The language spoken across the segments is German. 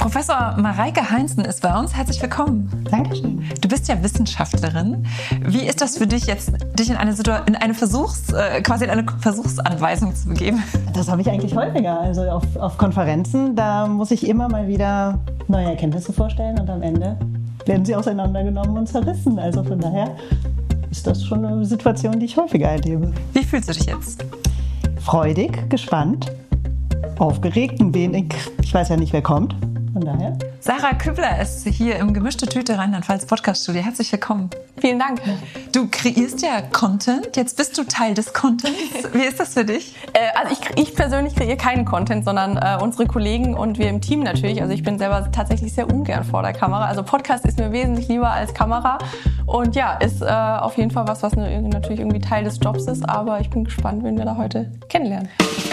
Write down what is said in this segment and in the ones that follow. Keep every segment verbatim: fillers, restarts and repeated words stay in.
Professor Mareike Heinzen ist bei uns. Herzlich willkommen. Dankeschön. Du bist ja Wissenschaftlerin. Wie ist das für dich jetzt, dich in eine, Situ- in eine Versuchs, äh, quasi in eine Versuchsanweisung zu begeben? Das habe ich eigentlich häufiger. Also auf, auf Konferenzen, da muss ich immer mal wieder neue Erkenntnisse vorstellen und am Ende werden sie auseinandergenommen und zerrissen. Also von daher ist das schon eine Situation, die ich häufiger erlebe. Wie fühlst du dich jetzt? Freudig, gespannt, aufgeregt, ein wenig. Ich weiß ja nicht, wer kommt. Von daher. Sarah Kübler ist hier im Gemischte Tüte Rheinland-Pfalz Podcast-Studio. Herzlich willkommen. Vielen Dank. Du kreierst ja Content. Jetzt bist du Teil des Contents. Wie ist das für dich? Äh, also ich, ich persönlich kreiere keinen Content, sondern äh, unsere Kollegen und wir im Team natürlich. Also ich bin selber tatsächlich sehr ungern vor der Kamera. Also Podcast ist mir wesentlich lieber als Kamera. Und ja, ist äh, auf jeden Fall was, was ne, natürlich irgendwie Teil des Jobs ist. Aber ich bin gespannt, wen wir da heute kennenlernen.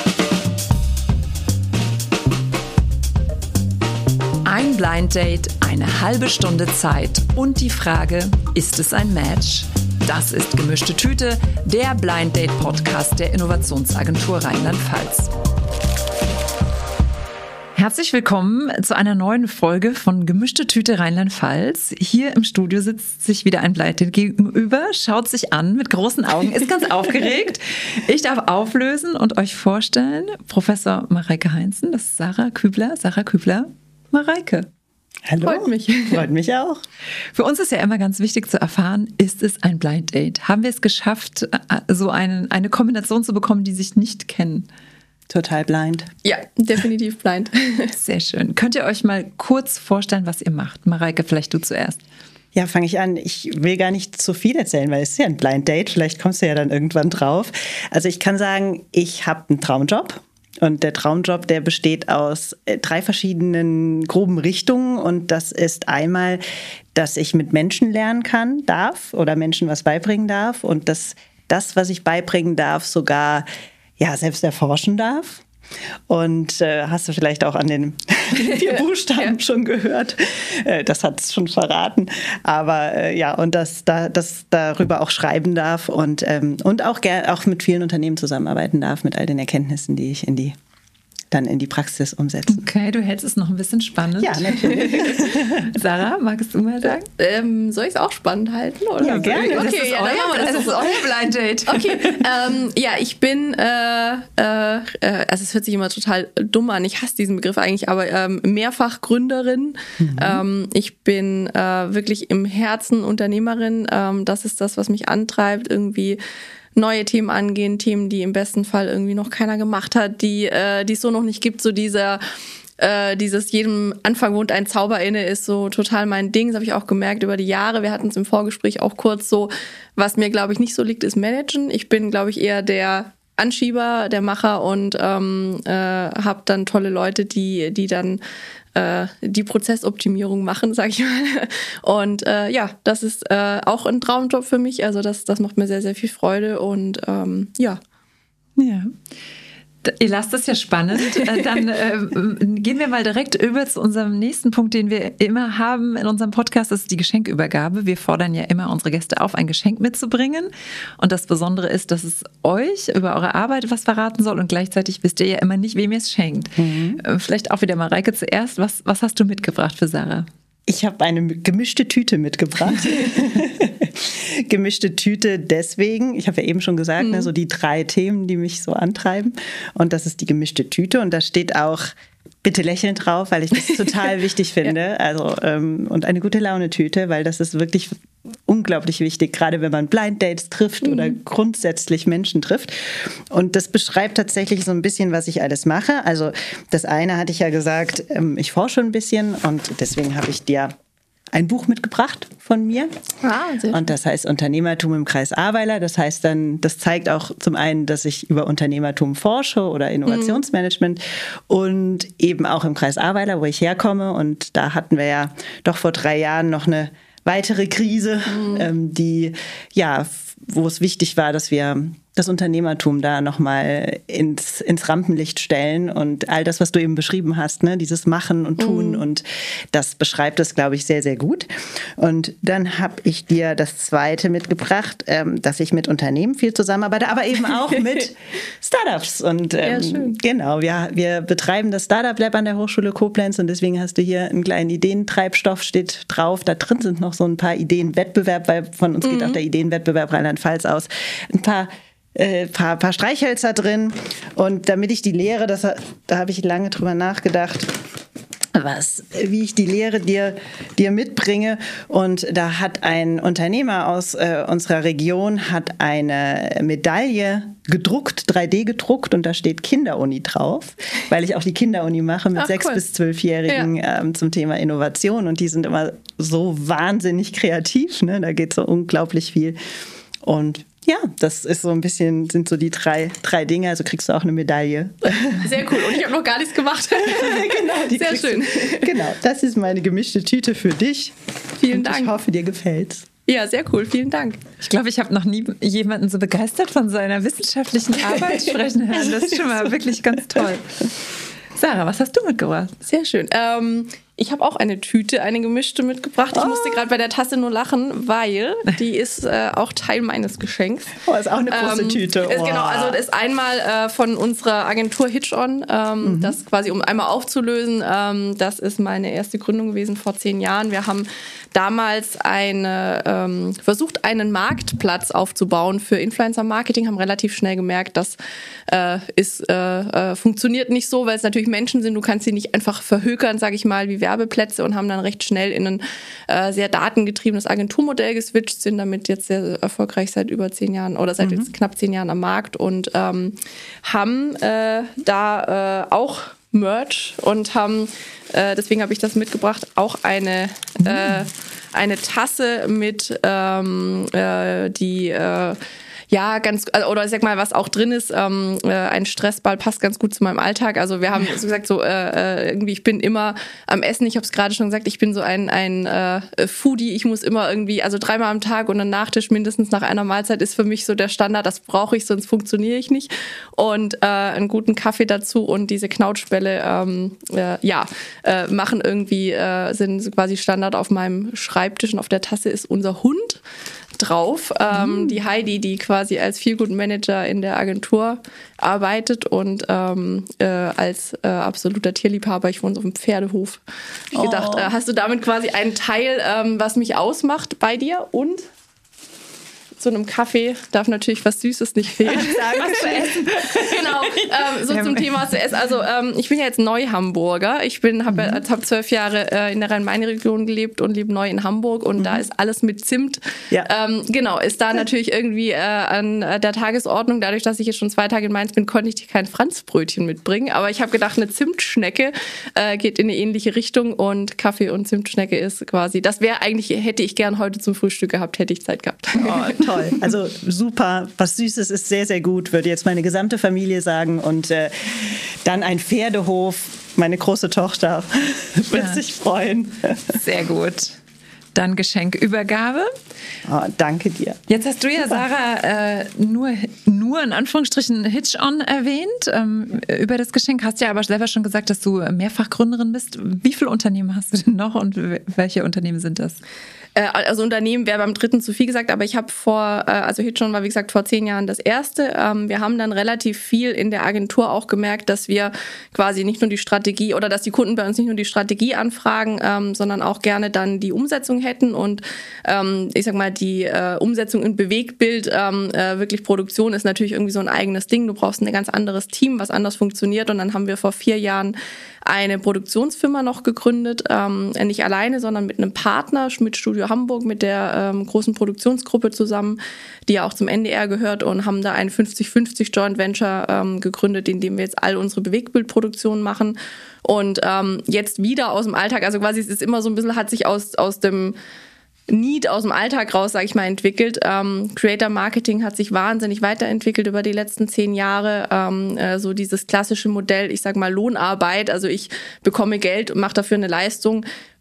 Ein Blind Date, eine halbe Stunde Zeit und die Frage, ist es ein Match? Das ist Gemischte Tüte, der Blind Date Podcast der Innovationsagentur Rheinland-Pfalz. Herzlich willkommen zu einer neuen Folge von Gemischte Tüte Rheinland-Pfalz. Hier im Studio sitzt sich wieder ein Blind Date gegenüber, schaut sich an mit großen Augen, ist ganz aufgeregt. Ich darf auflösen und euch vorstellen, Professor Mareike Heinzen, das ist Sarah Kübler. Sarah Kübler. Mareike. Hallo. Freut mich. Freut mich auch. Für uns ist ja immer ganz wichtig zu erfahren, ist es ein Blind Date? Haben wir es geschafft, so einen, eine Kombination zu bekommen, die sich nicht kennen? Total blind. Ja, definitiv blind. Sehr schön. Könnt ihr euch mal kurz vorstellen, was ihr macht? Mareike, vielleicht du zuerst. Ja, fange ich an. Ich will gar nicht zu viel erzählen, weil es ist ja ein Blind Date. Vielleicht kommst du ja dann irgendwann drauf. Also ich kann sagen, ich habe einen Traumjob. Und der Traumjob, der besteht aus drei verschiedenen groben Richtungen. Und das ist einmal, dass ich mit Menschen lernen kann, darf oder Menschen was beibringen darf. Und dass das, was ich beibringen darf, sogar ja, selbst erforschen darf. Und äh, hast du vielleicht auch an den vier Buchstaben ja. schon gehört. Äh, das hat es schon verraten. Aber äh, ja, und dass da, das darüber auch schreiben darf und, ähm, und auch, ger- auch mit vielen Unternehmen zusammenarbeiten darf, mit all den Erkenntnissen, die ich in die dann in die Praxis umsetzen. Okay, du hältst es noch ein bisschen spannend. Ja, natürlich. Sarah, magst du mal sagen? Ähm, soll ich es auch spannend halten? Oder? Ja, gerne. Okay, das ist ja, dann euer, machen wir das. das ist so. euer Blind Date. Okay, ähm, ja, ich bin, äh, äh, also es hört sich immer total dumm an, ich hasse diesen Begriff eigentlich, aber ähm, mehrfach Gründerin. Mhm. Ähm, ich bin äh, wirklich im Herzen Unternehmerin. Ähm, das ist das, was mich antreibt, irgendwie neue Themen angehen, Themen, die im besten Fall irgendwie noch keiner gemacht hat, die äh, die es so noch nicht gibt, so dieser äh, dieses jedem Anfang wohnt ein Zauber inne ist so total mein Ding, das habe ich auch gemerkt über die Jahre, wir hatten es im Vorgespräch auch kurz so, was mir glaube ich nicht so liegt, ist Managen. Ich bin glaube ich eher der Anschieber, der Macher und ähm, äh, habe dann tolle Leute, die die dann äh, die Prozessoptimierung machen, sag ich mal. Und äh, ja, das ist äh, auch ein Traumjob für mich. Also das, das macht mir sehr, sehr viel Freude und ähm, ja. Ja. Ihr lasst das ja spannend. Dann äh, gehen wir mal direkt über zu unserem nächsten Punkt, den wir immer haben in unserem Podcast. Das ist die Geschenkübergabe. Wir fordern ja immer unsere Gäste auf, ein Geschenk mitzubringen. Und das Besondere ist, dass es euch über eure Arbeit was verraten soll. Und gleichzeitig wisst ihr ja immer nicht, wem ihr es schenkt. Mhm. Vielleicht auch wieder Mareike zuerst. Was, was hast du mitgebracht für Sarah? Ich habe eine gemischte Tüte mitgebracht. Gemischte Tüte deswegen, ich habe ja eben schon gesagt, mhm. ne, so die drei Themen, die mich so antreiben. Und das ist die gemischte Tüte. Und da steht auch bitte lächeln drauf, weil ich das total wichtig finde. Ja. Also ähm, und eine gute Laune-Tüte, weil das ist wirklich unglaublich wichtig, gerade wenn man Blind Dates trifft mhm. oder grundsätzlich Menschen trifft. Und das beschreibt tatsächlich so ein bisschen, was ich alles mache. Also das eine hatte ich ja gesagt, ähm, ich forsche ein bisschen und deswegen habe ich dir ein Buch mitgebracht von mir. Ah, sehr und das heißt Unternehmertum im Kreis Ahrweiler. Das heißt dann, das zeigt auch zum einen, dass ich über Unternehmertum forsche oder Innovationsmanagement mhm. und eben auch im Kreis Ahrweiler, wo ich herkomme. Und da hatten wir ja doch vor drei Jahren noch eine weitere Krise, mhm. ähm, die ja, wo es wichtig war, dass wir das Unternehmertum da nochmal ins, ins Rampenlicht stellen und all das, was du eben beschrieben hast, ne, dieses Machen und Tun, mhm. und das beschreibt es, glaube ich, sehr, sehr gut. Und dann habe ich dir das Zweite mitgebracht, ähm, dass ich mit Unternehmen viel zusammenarbeite, aber eben auch mit Startups. Und ähm, ja, schön. Genau, wir, wir betreiben das Startup Lab an der Hochschule Koblenz und deswegen hast du hier einen kleinen Ideentreibstoff, steht drauf. Da drin sind noch so ein paar Ideenwettbewerb, weil von uns mhm. geht auch der Ideenwettbewerb Rheinland-Pfalz aus. Ein paar Äh, paar, paar Streichhölzer drin, und damit ich die Lehre, das, da habe ich lange drüber nachgedacht, was, wie ich die Lehre dir, dir mitbringe, und da hat ein Unternehmer aus äh, unserer Region hat eine Medaille gedruckt, drei D gedruckt, und da steht Kinderuni drauf, weil ich auch die Kinderuni mache mit sechs- cool. bis zwölfjährigen ja. ähm, zum Thema Innovation, und die sind immer so wahnsinnig kreativ, ne? Da geht so unglaublich viel, und ja, das ist so ein bisschen, sind so die drei, drei Dinge, also kriegst du auch eine Medaille. Sehr cool, und ich habe noch gar nichts gemacht. Genau, die sehr schön. Du. Genau, das ist meine gemischte Tüte für dich. Vielen und Dank. Ich hoffe, dir gefällt's. Ja, sehr cool, vielen Dank. Ich glaube, ich habe noch nie jemanden so begeistert von seiner wissenschaftlichen Arbeit sprechen hören. Das ist schon mal wirklich ganz toll. Sarah, was hast du mitgebracht? Sehr schön. Ähm, ich habe auch eine Tüte, eine gemischte mitgebracht. Ich oh. musste gerade bei der Tasse nur lachen, weil die ist äh, auch Teil meines Geschenks. Oh, ist auch eine große ähm, Tüte. Oh. Ist, genau, also das ist einmal äh, von unserer Agentur Hitch-On, ähm, mhm. das quasi, um einmal aufzulösen, ähm, das ist meine erste Gründung gewesen vor zehn Jahren. Wir haben damals eine, ähm, versucht, einen Marktplatz aufzubauen für Influencer-Marketing, haben relativ schnell gemerkt, das äh, ist, äh, äh, funktioniert nicht so, weil es natürlich Menschen sind, du kannst sie nicht einfach verhökern, sage ich mal, wie Werbeplätze, und haben dann recht schnell in ein äh, sehr datengetriebenes Agenturmodell geswitcht, sind damit jetzt sehr erfolgreich seit über zehn Jahren oder seit mhm. jetzt knapp zehn Jahren am Markt, und ähm, haben äh, da äh, auch Merch und haben, äh, deswegen habe ich das mitgebracht, auch eine, mhm. äh, eine Tasse mit ähm, äh, die äh, ja, ganz, oder ich sag mal, was auch drin ist, ähm, äh, ein Stressball passt ganz gut zu meinem Alltag. Also wir haben so gesagt, so äh, irgendwie, ich bin immer am Essen, ich habe es gerade schon gesagt, ich bin so ein, ein äh, Foodie, ich muss immer irgendwie, also dreimal am Tag und ein Nachtisch mindestens nach einer Mahlzeit ist für mich so der Standard, das brauche ich, sonst funktioniere ich nicht. Und äh, einen guten Kaffee dazu und diese Knautschbälle, ähm, äh, ja, äh, machen irgendwie, äh, sind quasi Standard auf meinem Schreibtisch, und auf der Tasse ist unser Hund drauf. Ähm, mhm. Die Heidi, die quasi als Feelgood-Manager in der Agentur arbeitet und ähm, äh, als äh, absoluter Tierliebhaber, ich wohne auf dem Pferdehof. Ich oh. gedacht, äh, hast du damit quasi einen Teil, ähm, was mich ausmacht bei dir, und zu einem Kaffee darf natürlich was Süßes nicht fehlen. Was zu essen. Genau, ähm, so ja, zum Thema zu essen. Also ähm, ich bin ja jetzt Neu-Hamburger. Ich bin habe mhm. hab zwölf Jahre äh, in der Rhein-Main-Region gelebt und lebe neu in Hamburg, und mhm. da ist alles mit Zimt. Ja. Ähm, genau, ist da natürlich irgendwie äh, an der Tagesordnung. Dadurch, dass ich jetzt schon zwei Tage in Mainz bin, konnte ich kein Franzbrötchen mitbringen. Aber ich habe gedacht, eine Zimtschnecke äh, geht in eine ähnliche Richtung, und Kaffee und Zimtschnecke ist quasi, das wäre eigentlich, hätte ich gern heute zum Frühstück gehabt, hätte ich Zeit gehabt. Oh, toll. Also super, was Süßes ist sehr, sehr gut, würde jetzt meine gesamte Familie sagen. Und äh, dann ein Pferdehof, meine große Tochter wird ja. sich freuen. Sehr gut. Dann Geschenkübergabe. Oh, danke dir. Jetzt hast du ja, Sarah, äh, nur, nur in Anführungsstrichen Hitch-On erwähnt. Ähm, über das Geschenk hast du ja aber selber schon gesagt, dass du Mehrfachgründerin bist. Wie viele Unternehmen hast du denn noch, und welche Unternehmen sind das? Also Unternehmen wäre beim dritten zu viel gesagt, aber ich habe vor, also Hitch-On war wie gesagt vor zehn Jahren das erste. Wir haben dann relativ viel in der Agentur auch gemerkt, dass wir quasi nicht nur die Strategie, oder dass die Kunden bei uns nicht nur die Strategie anfragen, sondern auch gerne dann die Umsetzung hätten, und ich sag mal, die Umsetzung in Bewegtbild, wirklich Produktion ist natürlich irgendwie so ein eigenes Ding. Du brauchst ein ganz anderes Team, was anders funktioniert, und dann haben wir vor vier Jahren eine Produktionsfirma noch gegründet, ähm, nicht alleine, sondern mit einem Partner, Schmidt Studio Hamburg, mit der ähm, großen Produktionsgruppe zusammen, die ja auch zum N D R gehört, und haben da ein fünfzig fünfzig Joint Venture ähm, gegründet, in dem wir jetzt all unsere Bewegtbildproduktionen machen, und ähm, jetzt wieder aus dem Alltag, also quasi es ist immer so ein bisschen, hat sich aus, aus dem Need aus dem Alltag raus, sage ich mal, entwickelt. Ähm, Creator Marketing hat sich wahnsinnig weiterentwickelt über die letzten zehn Jahre. Ähm, äh, so dieses klassische Modell, ich sag mal Lohnarbeit, also ich bekomme Geld und mache dafür eine Leistung,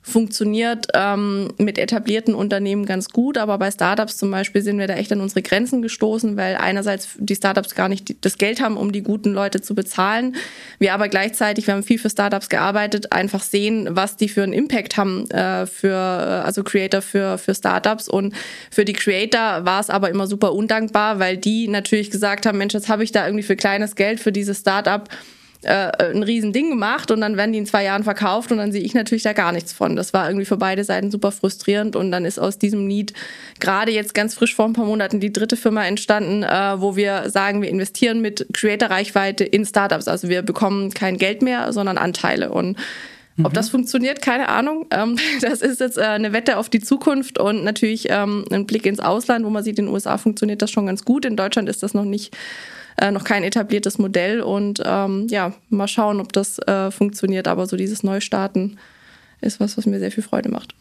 funktioniert ähm, mit etablierten Unternehmen ganz gut, aber bei Startups zum Beispiel sind wir da echt an unsere Grenzen gestoßen, weil einerseits die Startups gar nicht das Geld haben, um die guten Leute zu bezahlen. Wir aber gleichzeitig, wir haben viel für Startups gearbeitet, einfach sehen, was die für einen Impact haben äh, für also Creator für für Startups, und für die Creator war es aber immer super undankbar, weil die natürlich gesagt haben, Mensch, jetzt habe ich da irgendwie für kleines Geld für dieses Startup äh, ein Riesending gemacht und dann werden die in zwei Jahren verkauft und dann sehe ich natürlich da gar nichts von. Das war irgendwie für beide Seiten super frustrierend, und dann ist aus diesem Need gerade jetzt ganz frisch vor ein paar Monaten die dritte Firma entstanden, äh, wo wir sagen, wir investieren mit Creator-Reichweite in Startups. Also wir bekommen kein Geld mehr, sondern Anteile, und ob das funktioniert, keine Ahnung. Ähm, das ist jetzt äh, eine Wette auf die Zukunft und natürlich ähm, ein Blick ins Ausland, wo man sieht, in den U S A funktioniert das schon ganz gut. In Deutschland ist das noch nicht, äh, noch kein etabliertes Modell, und ähm, ja, mal schauen, ob das äh, funktioniert. Aber so dieses Neustarten ist was, was mir sehr viel Freude macht.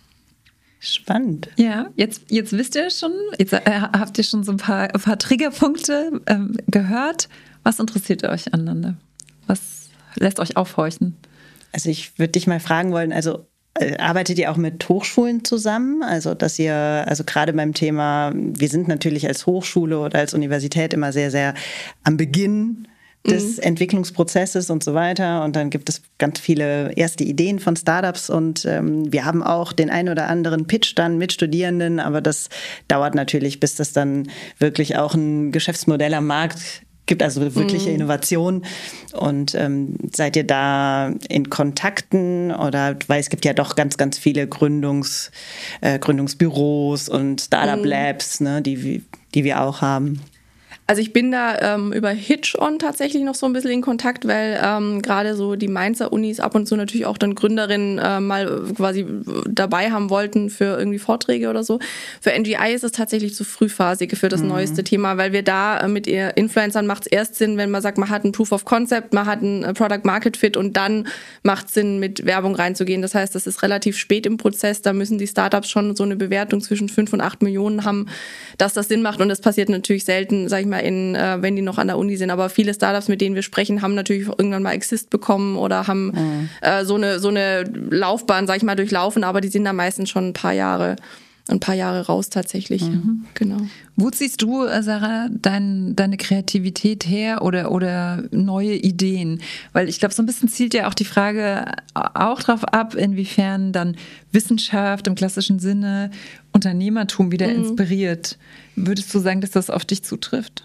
Spannend. Ja, jetzt, jetzt wisst ihr schon, jetzt äh, habt ihr schon so ein paar, ein paar Triggerpunkte ähm, gehört. Was interessiert euch aneinander? Was lässt euch aufhorchen? Also ich würde dich mal fragen wollen, also äh, arbeitet ihr auch mit Hochschulen zusammen? Also dass ihr, also gerade beim Thema, wir sind natürlich als Hochschule oder als Universität immer sehr, sehr am Beginn des mhm. Entwicklungsprozesses und so weiter. Und dann gibt es ganz viele erste Ideen von Startups, und ähm, wir haben auch den ein oder anderen Pitch dann mit Studierenden, aber das dauert natürlich, bis das dann wirklich auch ein Geschäftsmodell am Markt gibt, also wirkliche mm. Innovation. Und ähm, seid ihr da in Kontakten, oder, weil es gibt ja doch ganz, ganz viele Gründungs, äh, Gründungsbüros und Startup-Labs, mm. ne, die, die wir auch haben. Also ich bin da ähm, über Hitch-On tatsächlich noch so ein bisschen in Kontakt, weil ähm, gerade so die Mainzer Unis ab und zu natürlich auch dann Gründerinnen äh, mal quasi dabei haben wollten für irgendwie Vorträge oder so. Für N G I ist es tatsächlich zu frühphasig für das mhm. neueste Thema, weil wir da äh, mit Influencern macht es erst Sinn, wenn man sagt, man hat ein Proof of Concept, man hat ein Product Market Fit, und dann macht es Sinn, mit Werbung reinzugehen. Das heißt, das ist relativ spät im Prozess, da müssen die Startups schon so eine Bewertung zwischen fünf und acht Millionen haben, dass das Sinn macht, und das passiert natürlich selten, sag ich mal, in, äh, wenn die noch an der Uni sind. Aber viele Startups, mit denen wir sprechen, haben natürlich irgendwann mal Exist bekommen oder haben mhm. äh, so eine so eine Laufbahn, sag ich mal, durchlaufen, aber die sind da meistens schon ein paar Jahre, ein paar Jahre raus tatsächlich. Mhm. Genau. Wo ziehst du, Sarah, dein, deine Kreativität her oder, oder neue Ideen? Weil ich glaube, so ein bisschen zielt ja auch die Frage auch darauf ab, inwiefern dann Wissenschaft im klassischen Sinne Unternehmertum wieder mhm. inspiriert. Würdest du sagen, dass das auf dich zutrifft?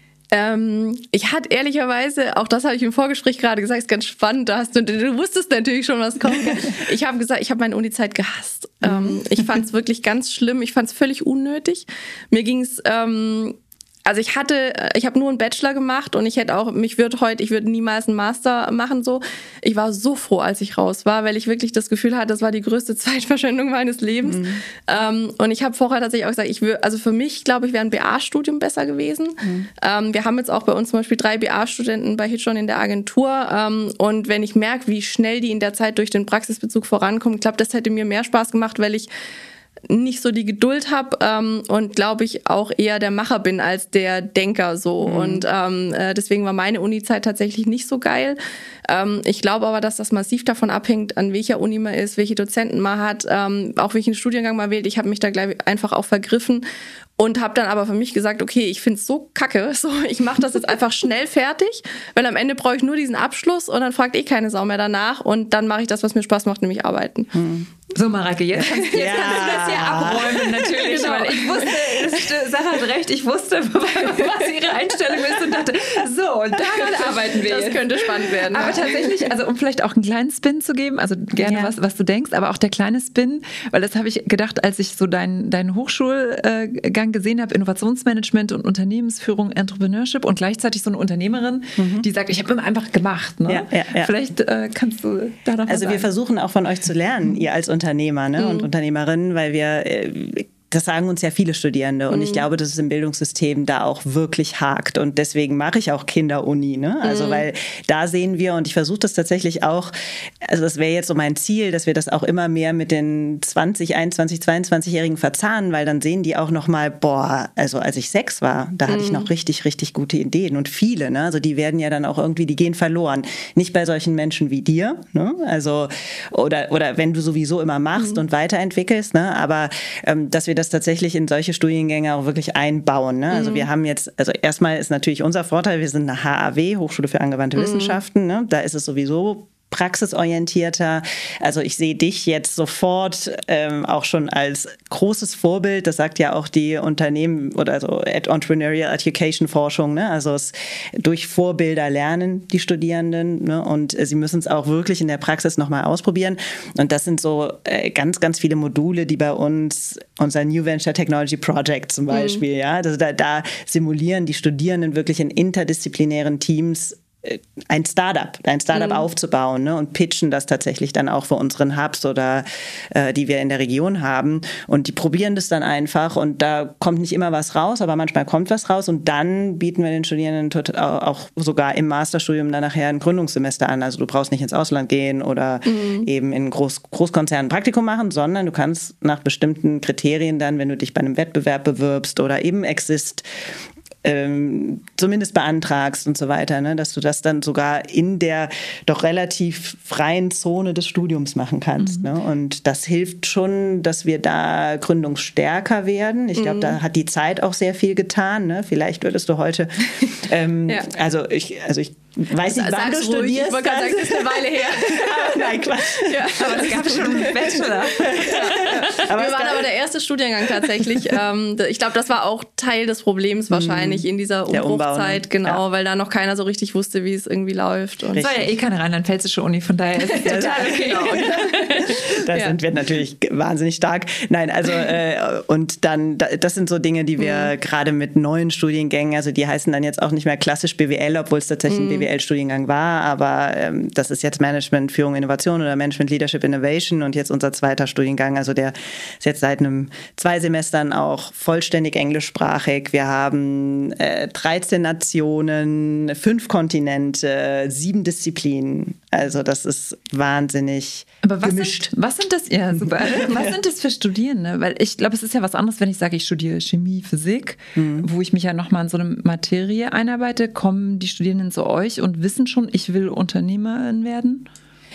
Ähm, ich hatte ehrlicherweise, auch das habe ich im Vorgespräch gerade gesagt, ist ganz spannend, da hast du, du wusstest natürlich schon, was kommt. Ich habe gesagt, ich habe meine Uni-Zeit gehasst. Ähm, ich fand es wirklich ganz schlimm, ich fand es völlig unnötig. Mir ging es, ähm, also ich hatte, ich habe nur einen Bachelor gemacht, und ich hätte auch, mich würde heute, ich würde niemals einen Master machen so. Ich war so froh, als ich raus war, weil ich wirklich das Gefühl hatte, das war die größte Zeitverschwendung meines Lebens. Mhm. Ähm, und ich habe vorher tatsächlich auch gesagt, ich würde, also für mich, glaube ich, wäre ein B A-Studium besser gewesen. Mhm. Ähm, wir haben jetzt auch bei uns zum Beispiel drei B A-Studenten bei Hitch-On in der Agentur. Ähm, und wenn ich merke, wie schnell die in der Zeit durch den Praxisbezug vorankommen, ich glaube, das hätte mir mehr Spaß gemacht, weil ich nicht so die Geduld habe ähm, und glaube ich auch eher der Macher bin als der Denker so. Mhm. Und ähm, äh, deswegen war meine Uni-Zeit tatsächlich nicht so geil. Ähm, ich glaube aber, dass das massiv davon abhängt, an welcher Uni man ist, welche Dozenten man hat, ähm, auch welchen Studiengang man wählt. Ich habe mich da gleich einfach auch vergriffen und habe dann aber für mich gesagt, okay, ich finde es so kacke, so ich mache das jetzt einfach schnell fertig, weil am Ende brauche ich nur diesen Abschluss und dann fragt eh keine Sau mehr danach, und dann mache ich das, was mir Spaß macht, nämlich arbeiten. Mhm. So, Mareike, jetzt, jetzt ja. kannst du das hier abräumen, natürlich, genau. Weil ich wusste, Sarah hat recht, ich wusste, was ihre Einstellung ist, und dachte, so, und daran arbeiten wir das jetzt. Das könnte spannend werden. Aber tatsächlich, also um vielleicht auch einen kleinen Spin zu geben, also gerne ja. was, was du denkst, aber auch der kleine Spin, weil das habe ich gedacht, als ich so deinen deinen Hochschulgang gesehen habe, Innovationsmanagement und Unternehmensführung, Entrepreneurship, und gleichzeitig so eine Unternehmerin, mhm. die sagt, ich habe immer einfach gemacht. Ne? Ja, ja, ja. Vielleicht äh, kannst du da noch was Also sagen. Wir versuchen auch von euch zu lernen, ihr als Unternehmer, ne, mhm. und Unternehmerinnen, weil wir äh, das sagen uns ja viele Studierende und mhm. ich glaube, dass es im Bildungssystem da auch wirklich hakt und deswegen mache ich auch Kinderuni, ne? Also mhm. weil da sehen wir und ich versuche das tatsächlich auch, also das wäre jetzt so mein Ziel, dass wir das auch immer mehr mit den zwanzig, einundzwanzig, zweiundzwanzigjährigen verzahnen, weil dann sehen die auch nochmal, boah, also als ich sechs war, da hatte mhm. ich noch richtig, richtig gute Ideen und viele, ne? Also die werden ja dann auch irgendwie, die gehen verloren. Nicht bei solchen Menschen wie dir, ne? Also oder, oder wenn du sowieso immer machst mhm. und weiterentwickelst, ne? Aber ähm, dass wir das tatsächlich in solche Studiengänge auch wirklich einbauen. Ne? Also mhm. wir haben jetzt, also erstmal ist natürlich unser Vorteil, wir sind eine H A W, Hochschule für angewandte mhm. Wissenschaften. Ne? Da ist es sowieso praxisorientierter. Also ich sehe dich jetzt sofort ähm, auch schon als großes Vorbild. Das sagt ja auch die Unternehmen oder so Entrepreneurial Education Forschung. Ne? Also es, durch Vorbilder lernen die Studierenden, ne? Und äh, sie müssen es auch wirklich in der Praxis nochmal ausprobieren. Und das sind so äh, ganz, ganz viele Module, die bei uns, unser New Venture Technology Project zum Beispiel, mhm. ja, also da, da simulieren die Studierenden wirklich in interdisziplinären Teams ein Startup, ein Startup mhm. aufzubauen, ne, und pitchen das tatsächlich dann auch für unseren Hubs oder äh, die wir in der Region haben und die probieren das dann einfach und da kommt nicht immer was raus, aber manchmal kommt was raus und dann bieten wir den Studierenden tot, auch sogar im Masterstudium dann nachher ein Gründungssemester an, also du brauchst nicht ins Ausland gehen oder mhm. eben in Groß, Großkonzernen ein Praktikum machen, sondern du kannst nach bestimmten Kriterien dann, wenn du dich bei einem Wettbewerb bewirbst oder eben Exist Ähm, zumindest beantragst und so weiter, ne, dass du das dann sogar in der doch relativ freien Zone des Studiums machen kannst. Mhm. Ne? Und das hilft schon, dass wir da gründungsstärker werden. Ich glaube, mhm. da hat die Zeit auch sehr viel getan. Ne? Vielleicht würdest du heute, ähm, ja. also ich, also ich weiß nicht, wann du ruhig. studierst. Ich wollte gerade sagen, das ist eine Weile her. Nein, Quatsch. Ja, aber es gab schon einen Bachelor. Ja. Aber wir waren aber der erste Studiengang tatsächlich. Ich glaube, das war auch Teil des Problems wahrscheinlich in dieser Umbruchzeit, genau, ja. weil da noch keiner so richtig wusste, wie es irgendwie läuft. Und es war ja eh keine rheinland-pfälzische Uni, von daher ist es total genau. Da ja. sind wir natürlich wahnsinnig stark. Nein, also äh, und dann, das sind so Dinge, die wir mhm. gerade mit neuen Studiengängen, also die heißen dann jetzt auch nicht mehr klassisch B W L, obwohl es tatsächlich mhm. ein B W L-Studiengang war, aber ähm, das ist jetzt Management, Führung, Innovation oder Management, Leadership, Innovation und jetzt unser zweiter Studiengang, also der ist jetzt seit einem zwei Semestern auch vollständig englischsprachig. Wir haben äh, dreizehn Nationen, fünf Kontinente, sieben Disziplinen, also das ist wahnsinnig aber was gemischt. Sind, was sind das, ja super, was sind das für Studierende? Weil ich glaube, es ist ja was anderes, wenn ich sage, ich studiere Chemie, Physik, mhm. wo ich mich ja nochmal in so eine Materie einarbeite, kommen die Studierenden zu euch und wissen schon, ich will Unternehmerin werden?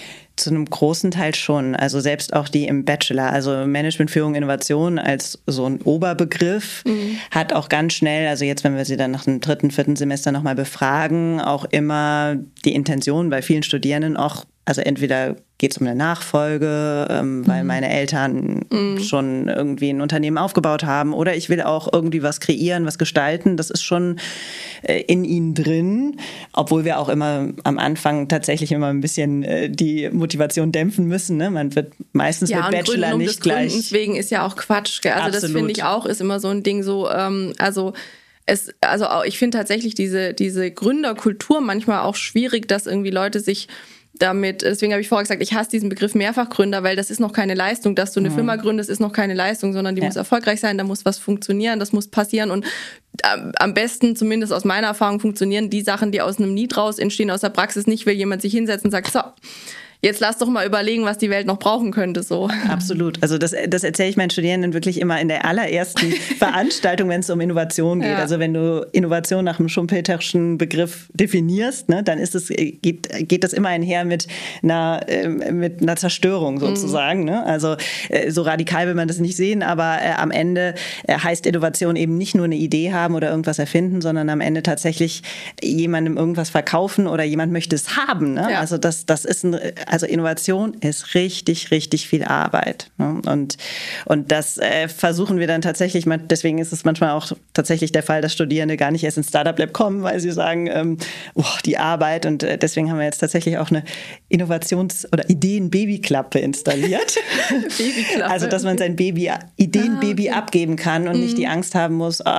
Zu einem großen Teil schon. Also selbst auch die im Bachelor, also Management, Führung, Innovation als so ein Oberbegriff mhm. hat auch ganz schnell, also jetzt, wenn wir sie dann nach dem dritten, vierten Semester nochmal befragen, auch immer die Intention bei vielen Studierenden auch, also entweder geht es um eine Nachfolge, ähm, weil mhm. meine Eltern mhm. schon irgendwie ein Unternehmen aufgebaut haben oder ich will auch irgendwie was kreieren, was gestalten. Das ist schon äh, in ihnen drin, obwohl wir auch immer am Anfang tatsächlich immer ein bisschen äh, die Motivation dämpfen müssen. Ne? Man wird meistens ja, mit Bachelor Gründung nicht des gleich... Deswegen ist ja auch Quatsch. Gell? Also Absolut. Das finde ich auch, ist immer so ein Ding so, ähm, also... Es, also auch, ich finde tatsächlich diese, diese Gründerkultur manchmal auch schwierig, dass irgendwie Leute sich damit, deswegen habe ich vorher gesagt, ich hasse diesen Begriff Mehrfachgründer, weil das ist noch keine Leistung, dass du eine mhm. Firma gründest, ist noch keine Leistung, sondern die ja. muss erfolgreich sein, da muss was funktionieren, das muss passieren und äh, am besten, zumindest aus meiner Erfahrung, funktionieren die Sachen, die aus einem Need raus entstehen, aus der Praxis nicht, will jemand sich hinsetzen und sagt, so, jetzt lass doch mal überlegen, was die Welt noch brauchen könnte. So. Absolut. Also das, das erzähle ich meinen Studierenden wirklich immer in der allerersten Veranstaltung, wenn es um Innovation geht. Ja. Also wenn du Innovation nach dem Schumpeterschen Begriff definierst, ne, dann ist es, geht, geht das immer einher mit einer, äh, mit einer Zerstörung sozusagen. Mhm. Ne? Also äh, so radikal will man das nicht sehen, aber äh, am Ende äh, heißt Innovation eben nicht nur eine Idee haben oder irgendwas erfinden, sondern am Ende tatsächlich jemandem irgendwas verkaufen oder jemand möchte es haben. Ne? Ja. Also das, das ist ein Also Innovation ist richtig, richtig viel Arbeit. Ne? Und, und das äh, versuchen wir dann tatsächlich, deswegen ist es manchmal auch tatsächlich der Fall, dass Studierende gar nicht erst ins Startup Lab kommen, weil sie sagen, ähm, oh, die Arbeit. Und äh, deswegen haben wir jetzt tatsächlich auch eine Innovations- oder Ideen-Babyklappe installiert. Babyklappe. Also, dass man sein Baby, Ideen-Baby ah, okay. abgeben kann und mhm. nicht die Angst haben muss, oh,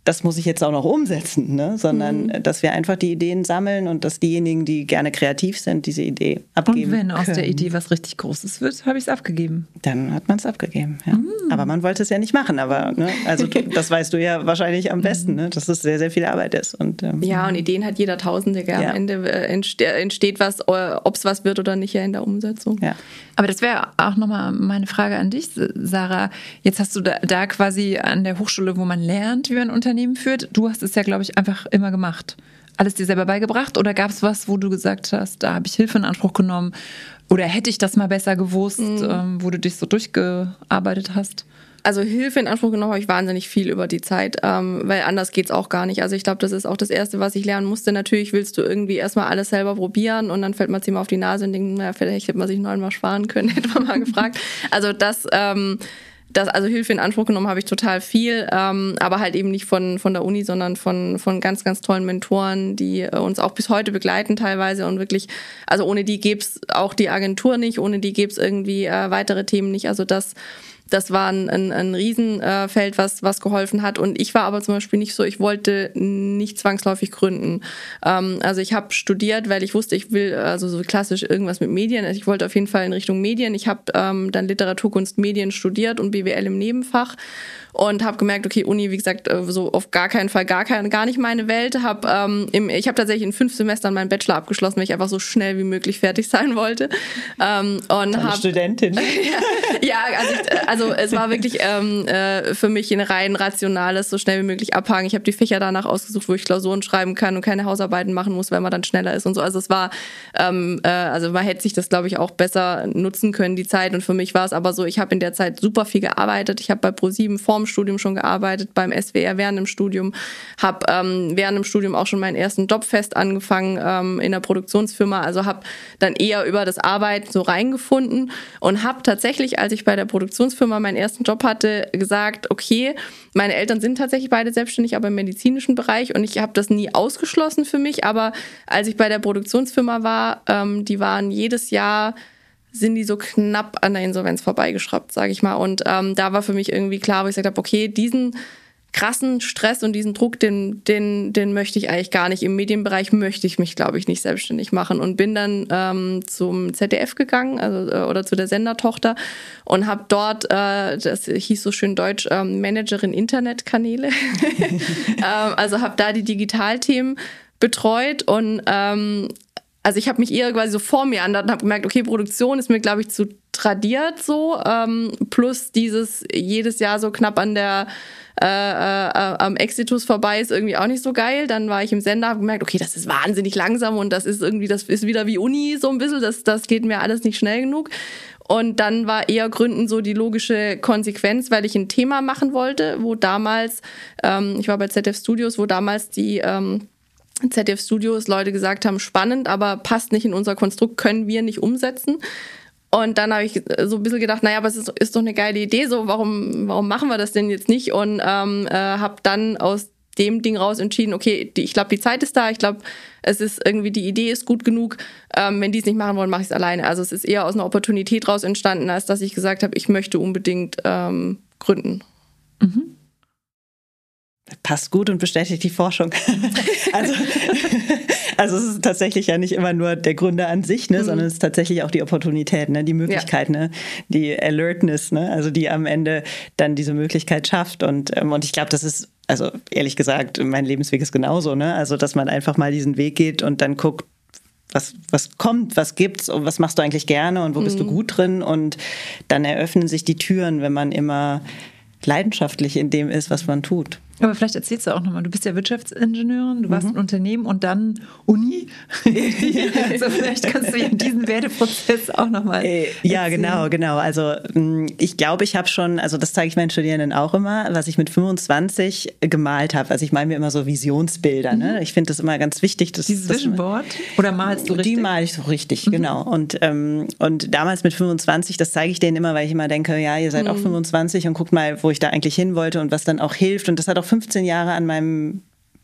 das muss ich jetzt auch noch umsetzen, ne? Sondern mhm. dass wir einfach die Ideen sammeln und dass diejenigen, die gerne kreativ sind, diese Idee abgeben Und wenn können. aus der Idee was richtig Großes wird, habe ich es abgegeben. Dann hat man es abgegeben, ja. Mhm. Aber man wollte es ja nicht machen, aber ne? Also das weißt du ja wahrscheinlich am besten, ne? Dass es sehr, sehr viel Arbeit ist. Und, ähm, ja, und Ideen hat jeder Tausende, gell? Ja. Am Ende entsteht was, ob es was wird oder nicht, ja in der Umsetzung. Ja. Aber das wäre auch nochmal meine Frage an dich, Sarah. Jetzt hast du da, da quasi an der Hochschule, wo man lernt, wie man ein Unternehmen führt. Du hast es ja, glaube ich, einfach immer gemacht. Alles dir selber beigebracht? Oder gab es was, wo du gesagt hast, da habe ich Hilfe in Anspruch genommen? Oder hätte ich das mal besser gewusst, mhm. ähm, wo du dich so durchgearbeitet hast? Also Hilfe in Anspruch genommen habe ich wahnsinnig viel über die Zeit, ähm, weil anders geht's auch gar nicht. Also ich glaube, das ist auch das Erste, was ich lernen musste. Natürlich willst du irgendwie erstmal alles selber probieren und dann fällt man zehnmal auf die Nase und denkt, naja, vielleicht hätte man sich neunmal sparen können, hätte man mal gefragt. Also das, ähm, das, also Hilfe in Anspruch genommen habe ich total viel, ähm, aber halt eben nicht von von der Uni, sondern von von ganz, ganz tollen Mentoren, die äh, uns auch bis heute begleiten teilweise und wirklich, also ohne die gäb's auch die Agentur nicht, ohne die gäb's irgendwie äh, weitere Themen nicht. Also das Das war ein, ein, ein Riesenfeld, was, was geholfen hat. Und ich war aber zum Beispiel nicht so, ich wollte nicht zwangsläufig gründen. Ähm, also ich habe studiert, weil ich wusste, ich will also so klassisch irgendwas mit Medien. Also ich wollte auf jeden Fall in Richtung Medien. Ich habe ähm, dann Literaturkunst Medien studiert und B W L im Nebenfach. Und habe gemerkt, okay, Uni, wie gesagt, so auf gar keinen Fall, gar kein, gar nicht meine Welt. Hab, ähm, im, ich habe tatsächlich in fünf Semestern meinen Bachelor abgeschlossen, weil ich einfach so schnell wie möglich fertig sein wollte. Ähm, und hab, Studentin. ja, ja, also, ich, also es war wirklich ähm, äh, für mich ein rein rationales, so schnell wie möglich abhaken. Ich habe die Fächer danach ausgesucht, wo ich Klausuren schreiben kann und keine Hausarbeiten machen muss, weil man dann schneller ist und so. Also es war, ähm, äh, also man hätte sich das, glaube ich, auch besser nutzen können, die Zeit. Und für mich war es aber so, ich habe in der Zeit super viel gearbeitet. Ich habe bei ProSieben vorm Studium schon gearbeitet, beim S W R während dem Studium, habe ähm, während dem Studium auch schon meinen ersten Job fest angefangen ähm, in der Produktionsfirma, also habe dann eher über das Arbeiten so reingefunden und habe tatsächlich, als ich bei der Produktionsfirma meinen ersten Job hatte, gesagt, okay, meine Eltern sind tatsächlich beide selbstständig, aber im medizinischen Bereich und ich habe das nie ausgeschlossen für mich, aber als ich bei der Produktionsfirma war, ähm, die waren jedes Jahr sind die so knapp an der Insolvenz vorbeigeschraubt, sage ich mal. Und ähm, da war für mich irgendwie klar, wo ich gesagt habe, okay, diesen krassen Stress und diesen Druck, den, den, den möchte ich eigentlich gar nicht. Im Medienbereich möchte ich mich, glaube ich, nicht selbstständig machen. Und bin dann ähm, zum Z D F gegangen, also äh, oder zu der Sendertochter und habe dort, äh, das hieß so schön deutsch, ähm, Managerin Internetkanäle. ähm, also habe da die Digitalthemen betreut und ähm, also ich habe mich eher quasi so vor mir andert und habe gemerkt, okay, Produktion ist mir, glaube ich, zu tradiert so. Ähm, plus dieses jedes Jahr so knapp an der äh, äh, am Exitus vorbei ist irgendwie auch nicht so geil. Dann war ich im Sender, habe gemerkt, okay, das ist wahnsinnig langsam und das ist irgendwie, das ist wieder wie Uni so ein bisschen. Das, das geht mir alles nicht schnell genug. Und dann war eher Gründen so die logische Konsequenz, weil ich ein Thema machen wollte, wo damals, ähm, ich war bei Z D F Studios, wo damals die ähm, Z D F Studios Leute gesagt haben, spannend, aber passt nicht in unser Konstrukt, können wir nicht umsetzen. Und dann habe ich so ein bisschen gedacht, naja, aber es ist, ist doch eine geile Idee, so warum, warum machen wir das denn jetzt nicht? Und ähm, äh, habe dann aus dem Ding raus entschieden, okay, die, ich glaube, die Zeit ist da, ich glaube, es ist irgendwie, die Idee ist gut genug. Ähm, wenn die es nicht machen wollen, mache ich es alleine. Also es ist eher aus einer Opportunität raus entstanden, als dass ich gesagt habe, ich möchte unbedingt ähm, gründen. Mhm. Passt gut und bestätigt die Forschung. also, also es ist tatsächlich ja nicht immer nur der Gründer an sich, ne, mhm. sondern es ist tatsächlich auch die Opportunität, ne, die Möglichkeit, ja. ne, die Alertness, ne, also die am Ende dann diese Möglichkeit schafft. Und, ähm, und ich glaube, das ist, also ehrlich gesagt, mein Lebensweg ist genauso, ne? Also dass man einfach mal diesen Weg geht und dann guckt, was, was kommt, was gibt's und was machst du eigentlich gerne und wo mhm. bist du gut drin? Und dann eröffnen sich die Türen, wenn man immer leidenschaftlich in dem ist, was man tut. Aber vielleicht erzählst du auch nochmal, du bist ja Wirtschaftsingenieurin, du warst mhm. ein Unternehmen und dann Uni. Also vielleicht kannst du ja diesen Werdeprozess auch nochmal äh, Ja, genau, genau. Also ich glaube, ich habe schon, also das zeige ich meinen Studierenden auch immer, was ich mit fünfundzwanzig gemalt habe. Also ich male mir immer so Visionsbilder. Mhm. Ne? Ich finde das immer ganz wichtig. Dass, Dieses dass Vision Board? Oder malst du richtig? Die male ich so richtig, mhm. genau. Und, ähm, und damals mit fünfundzwanzig, das zeige ich denen immer, weil ich immer denke, ja, ihr seid mhm. auch fünfundzwanzig und guckt mal, wo ich da eigentlich hin wollte und was dann auch hilft. Und das hat auch fünfzehn Jahre an meinem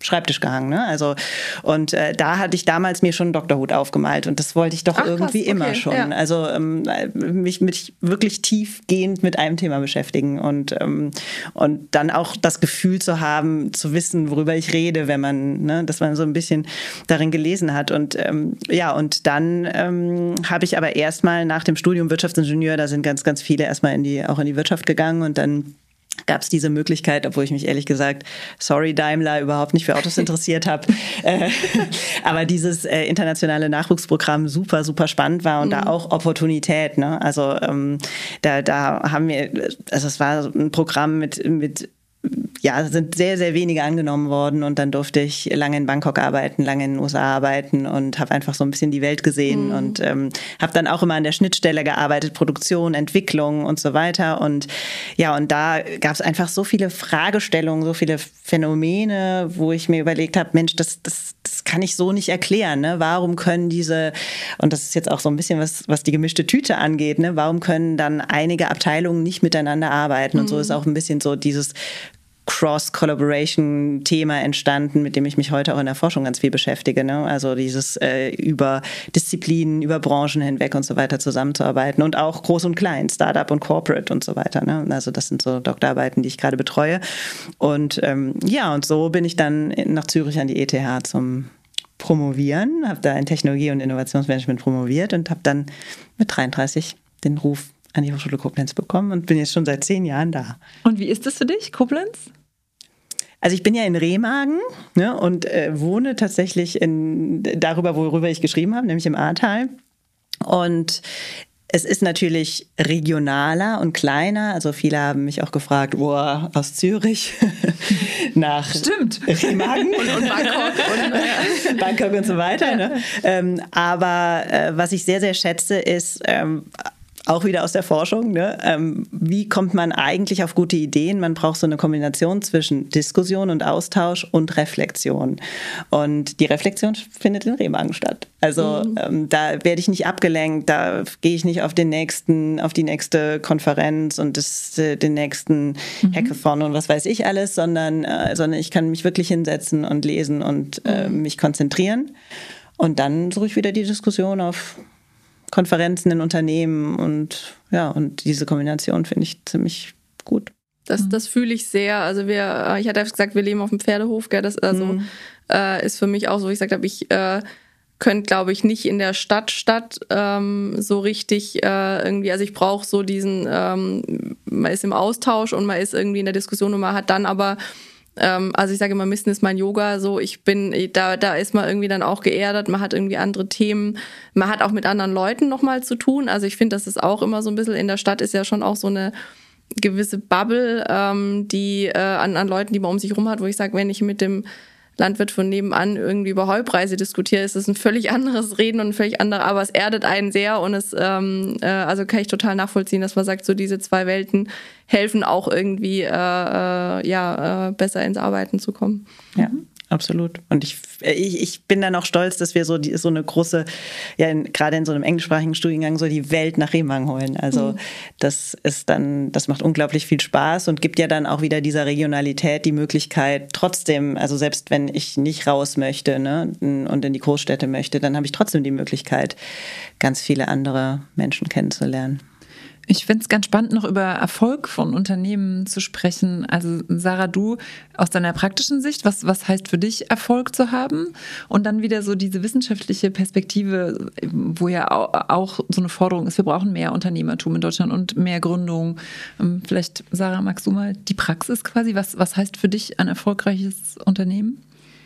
Schreibtisch gehangen, ne? Also und äh, da hatte ich damals mir schon einen Doktorhut aufgemalt und das wollte ich doch Ach, irgendwie krass, okay, immer schon. Ja. Also ähm, mich, mich wirklich tiefgehend mit einem Thema beschäftigen und ähm, und dann auch das Gefühl zu haben, zu wissen, worüber ich rede, wenn man, ne, dass man so ein bisschen darin gelesen hat und ähm, ja und dann ähm, habe ich aber erstmal nach dem Studium Wirtschaftsingenieur, da sind ganz ganz viele erstmal in die auch in die Wirtschaft gegangen und dann gab es diese Möglichkeit, obwohl ich mich ehrlich gesagt, sorry Daimler, überhaupt nicht für Autos interessiert habe, äh, aber dieses äh, internationale Nachwuchsprogramm super, super spannend war und mhm. da auch Opportunität. Ne? Also ähm, da, da haben wir, also es war ein Programm mit, mit ja, sind sehr, sehr wenige angenommen worden und dann durfte ich lange in Bangkok arbeiten, lange in den U S A arbeiten und habe einfach so ein bisschen die Welt gesehen mhm. und ähm, habe dann auch immer an der Schnittstelle gearbeitet, Produktion, Entwicklung und so weiter und ja, und da gab es einfach so viele Fragestellungen, so viele Phänomene, wo ich mir überlegt habe, Mensch, das, das, das kann ich so nicht erklären, ne? Warum können diese, und das ist jetzt auch so ein bisschen was, was die gemischte Tüte angeht, ne? Warum können dann einige Abteilungen nicht miteinander arbeiten mhm. und so ist auch ein bisschen so dieses Cross-Collaboration-Thema entstanden, mit dem ich mich heute auch in der Forschung ganz viel beschäftige. Ne? Also dieses äh, über Disziplinen, über Branchen hinweg und so weiter zusammenzuarbeiten und auch Groß und Klein, Startup und Corporate und so weiter. Ne? Also das sind so Doktorarbeiten, die ich gerade betreue. Und ähm, ja, und so bin ich dann nach Zürich an die E T H zum Promovieren, habe da in Technologie und Innovationsmanagement promoviert und habe dann mit dreiunddreißig den Ruf an die Hochschule Koblenz bekommen und bin jetzt schon seit zehn Jahren da. Und wie ist das für dich, Koblenz? Also ich bin ja in Remagen, ne, und äh, wohne tatsächlich in, darüber, worüber ich geschrieben habe, nämlich im Ahrtal. Und es ist natürlich regionaler und kleiner. Also viele haben mich auch gefragt, boah, aus Zürich nach Stimmt. Remagen und, und Bangkok und äh, Bangkok und so weiter. Ne? Ähm, aber äh, was ich sehr, sehr schätze, ist ähm, auch wieder aus der Forschung, ne? Ähm, wie kommt man eigentlich auf gute Ideen? Man braucht so eine Kombination zwischen Diskussion und Austausch und Reflexion. Und die Reflexion findet in Remagen statt. Also mhm. ähm, da werde ich nicht abgelenkt, da gehe ich nicht auf den nächsten, auf die nächste Konferenz und das, äh, den nächsten mhm. Hackathon und was weiß ich alles, sondern, äh, sondern ich kann mich wirklich hinsetzen und lesen und äh, mhm. mich konzentrieren. Und dann suche ich wieder die Diskussion auf Konferenzen in Unternehmen und ja, und diese Kombination finde ich ziemlich gut. Das, das fühle ich sehr. Also wir, ich hatte gesagt, wir leben auf dem Pferdehof, gell? Das also mhm. äh, ist für mich auch so, wie ich gesagt habe, ich äh, könnte, glaube ich, nicht in der Stadt Stadt ähm, so richtig äh, irgendwie, also ich brauche so diesen, ähm, man ist im Austausch und man ist irgendwie in der Diskussion und man hat dann aber also ich sage immer, Misten ist mein Yoga, so ich bin, da da ist man irgendwie dann auch geerdet, man hat irgendwie andere Themen, man hat auch mit anderen Leuten nochmal zu tun, also ich finde, das ist auch immer so ein bisschen, in der Stadt ist ja schon auch so eine gewisse Bubble, ähm, die äh, an, an Leuten, die man um sich rum hat, wo ich sage, wenn ich mit dem Landwirt von nebenan irgendwie über Heupreise diskutiere, ist es ein völlig anderes Reden und ein völlig anderer, aber es erdet einen sehr und es, ähm, äh, also kann ich total nachvollziehen, dass man sagt, so diese zwei Welten helfen auch irgendwie, äh, äh, ja, äh, besser ins Arbeiten zu kommen. Ja. Absolut. Und ich, ich, ich bin dann auch stolz, dass wir so, die, so eine große, ja, in, gerade in so einem englischsprachigen Studiengang so die Welt nach Remagen holen. Also mhm. das ist dann, das macht unglaublich viel Spaß und gibt ja dann auch wieder dieser Regionalität die Möglichkeit, trotzdem, also selbst wenn ich nicht raus möchte, ne, und in die Großstädte möchte, dann habe ich trotzdem die Möglichkeit, ganz viele andere Menschen kennenzulernen. Ich finde es ganz spannend, noch über Erfolg von Unternehmen zu sprechen. Also Sarah, du aus deiner praktischen Sicht, was, was heißt für dich Erfolg zu haben? Und dann wieder so diese wissenschaftliche Perspektive, wo ja auch so eine Forderung ist, wir brauchen mehr Unternehmertum in Deutschland und mehr Gründung. Vielleicht, Sarah, magst du mal die Praxis quasi? Was, was heißt für dich ein erfolgreiches Unternehmen?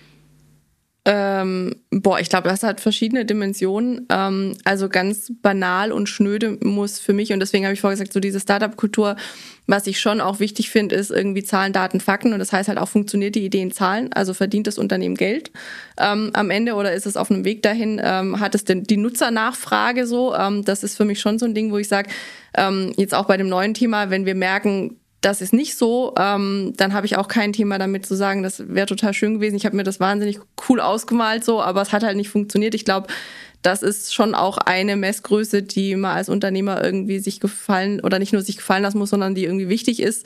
Ähm, boah, ich glaube, das hat verschiedene Dimensionen. Ähm, also ganz banal und schnöde muss für mich, und deswegen habe ich vorher gesagt, so diese Startup-Kultur, was ich schon auch wichtig finde, ist irgendwie Zahlen, Daten, Fakten. Und das heißt halt auch, funktioniert die Idee in Zahlen? Also verdient das Unternehmen Geld ähm, am Ende oder ist es auf einem Weg dahin? Ähm, hat es denn die Nutzernachfrage so? Ähm, das ist für mich schon so ein Ding, wo ich sage, ähm, jetzt auch bei dem neuen Thema, wenn wir merken, das ist nicht so, ähm, dann habe ich auch kein Thema damit zu sagen, das wäre total schön gewesen. Ich habe mir das wahnsinnig cool ausgemalt, so, aber es hat halt nicht funktioniert. Ich glaube, das ist schon auch eine Messgröße, die man als Unternehmer irgendwie sich gefallen oder nicht nur sich gefallen lassen muss, sondern die irgendwie wichtig ist.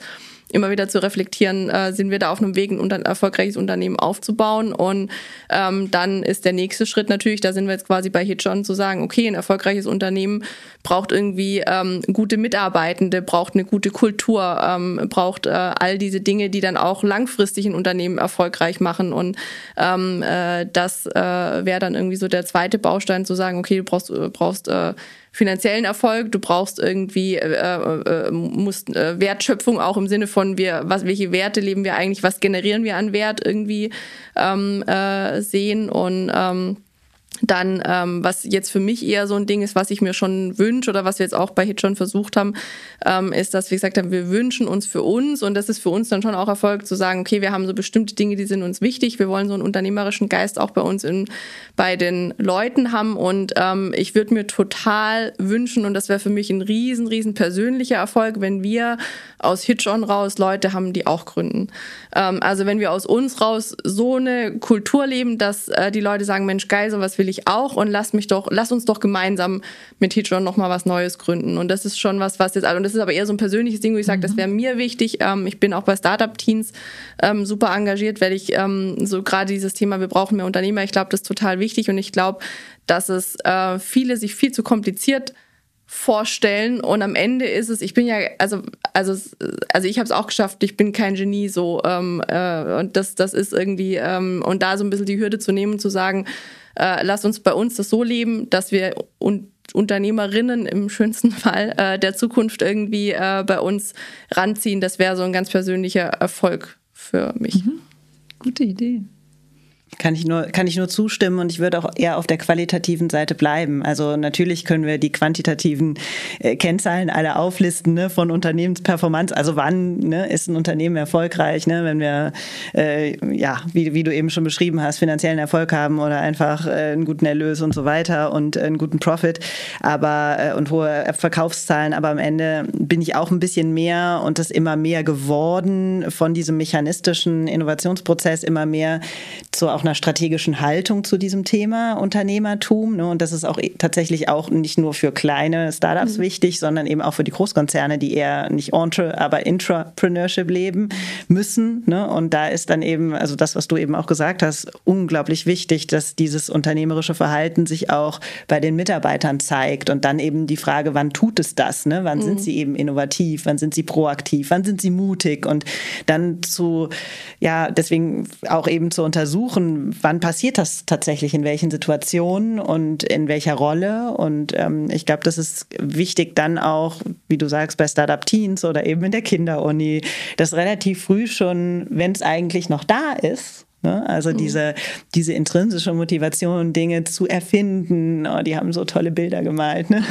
immer wieder zu reflektieren, äh, sind wir da auf einem Weg, ein unter- erfolgreiches Unternehmen aufzubauen. Und ähm, dann ist der nächste Schritt natürlich, da sind wir jetzt quasi bei Hitchon, zu sagen, okay, ein erfolgreiches Unternehmen braucht irgendwie ähm, gute Mitarbeitende, braucht eine gute Kultur, ähm, braucht äh, all diese Dinge, die dann auch langfristig ein Unternehmen erfolgreich machen. Und ähm, äh, das äh, wäre dann irgendwie so der zweite Baustein, zu sagen, okay, du brauchst, äh, brauchst äh, finanziellen Erfolg, du brauchst irgendwie, äh, äh, musst äh, Wertschöpfung auch im Sinne von, wir, was, welche Werte leben wir eigentlich, was generieren wir an Wert irgendwie ähm, äh, sehen. Und ähm, dann, ähm, was jetzt für mich eher so ein Ding ist, was ich mir schon wünsche oder was wir jetzt auch bei Hitchon versucht haben, ähm, ist, dass wir gesagt haben, wir wünschen uns für uns, und das ist für uns dann schon auch Erfolg, zu sagen, okay, wir haben so bestimmte Dinge, die sind uns wichtig, wir wollen so einen unternehmerischen Geist auch bei uns in, bei den Leuten haben, und ähm, ich würde mir total wünschen, und das wäre für mich ein riesen, riesen persönlicher Erfolg, wenn wir aus Hitchon raus Leute haben, die auch gründen. Ähm, also wenn wir aus uns raus so eine Kultur leben, dass äh, die Leute sagen, Mensch, geil, sowas will ich auch, und lass mich doch, lass uns doch gemeinsam mit Hitchon nochmal was Neues gründen. Und das ist schon was, was jetzt, und das ist aber eher so ein persönliches Ding, wo ich sage, mhm. das wäre mir wichtig. Ähm, ich bin auch bei Startup-Teams ähm, super engagiert, weil ich ähm, so gerade dieses Thema, wir brauchen mehr Unternehmer, ich glaube, das ist total wichtig, und ich glaube, dass es äh, viele sich viel zu kompliziert vorstellen, und am Ende ist es, ich bin ja, also also also ich habe es auch geschafft, ich bin kein Genie so ähm, äh, und das das ist irgendwie ähm, und da so ein bisschen die Hürde zu nehmen und zu sagen, äh, lass uns bei uns das so leben, dass wir und Unternehmerinnen im schönsten Fall äh, der Zukunft irgendwie äh, bei uns ranziehen. Das wäre so ein ganz persönlicher Erfolg für mich. Mhm. Gute Idee. Kann ich nur, kann ich nur zustimmen, und ich würde auch eher auf der qualitativen Seite bleiben. Also natürlich können wir die quantitativen äh, Kennzahlen alle auflisten, ne, von Unternehmensperformance. Also wann, ne, ist ein Unternehmen erfolgreich, ne, wenn wir, äh, ja, wie, wie du eben schon beschrieben hast, finanziellen Erfolg haben oder einfach äh, einen guten Erlös und so weiter und äh, einen guten Profit, aber äh, und hohe Verkaufszahlen. Aber am Ende bin ich auch ein bisschen mehr, und das immer mehr geworden, von diesem mechanistischen Innovationsprozess immer mehr zu auch einer strategischen Haltung zu diesem Thema Unternehmertum. Ne? Und das ist auch tatsächlich auch nicht nur für kleine Startups mhm. wichtig, sondern eben auch für die Großkonzerne, die eher nicht Entre, aber Intrapreneurship leben müssen. Ne? Und da ist dann eben, also das, was du eben auch gesagt hast, unglaublich wichtig, dass dieses unternehmerische Verhalten sich auch bei den Mitarbeitern zeigt. Und dann eben die Frage, wann tut es das? Ne? Wann mhm. sind sie eben innovativ? Wann sind sie proaktiv? Wann sind sie mutig? Und dann zu, ja, deswegen auch eben zu untersuchen, wann passiert das tatsächlich, in welchen Situationen und in welcher Rolle. Und ähm, ich glaube, das ist wichtig dann auch, wie du sagst, bei Startup-Teens oder eben in der Kinderuni, dass relativ früh schon, wenn es eigentlich noch da ist, ne, also mhm. diese, diese intrinsische Motivation, Dinge zu erfinden, oh, die haben so tolle Bilder gemalt, ne?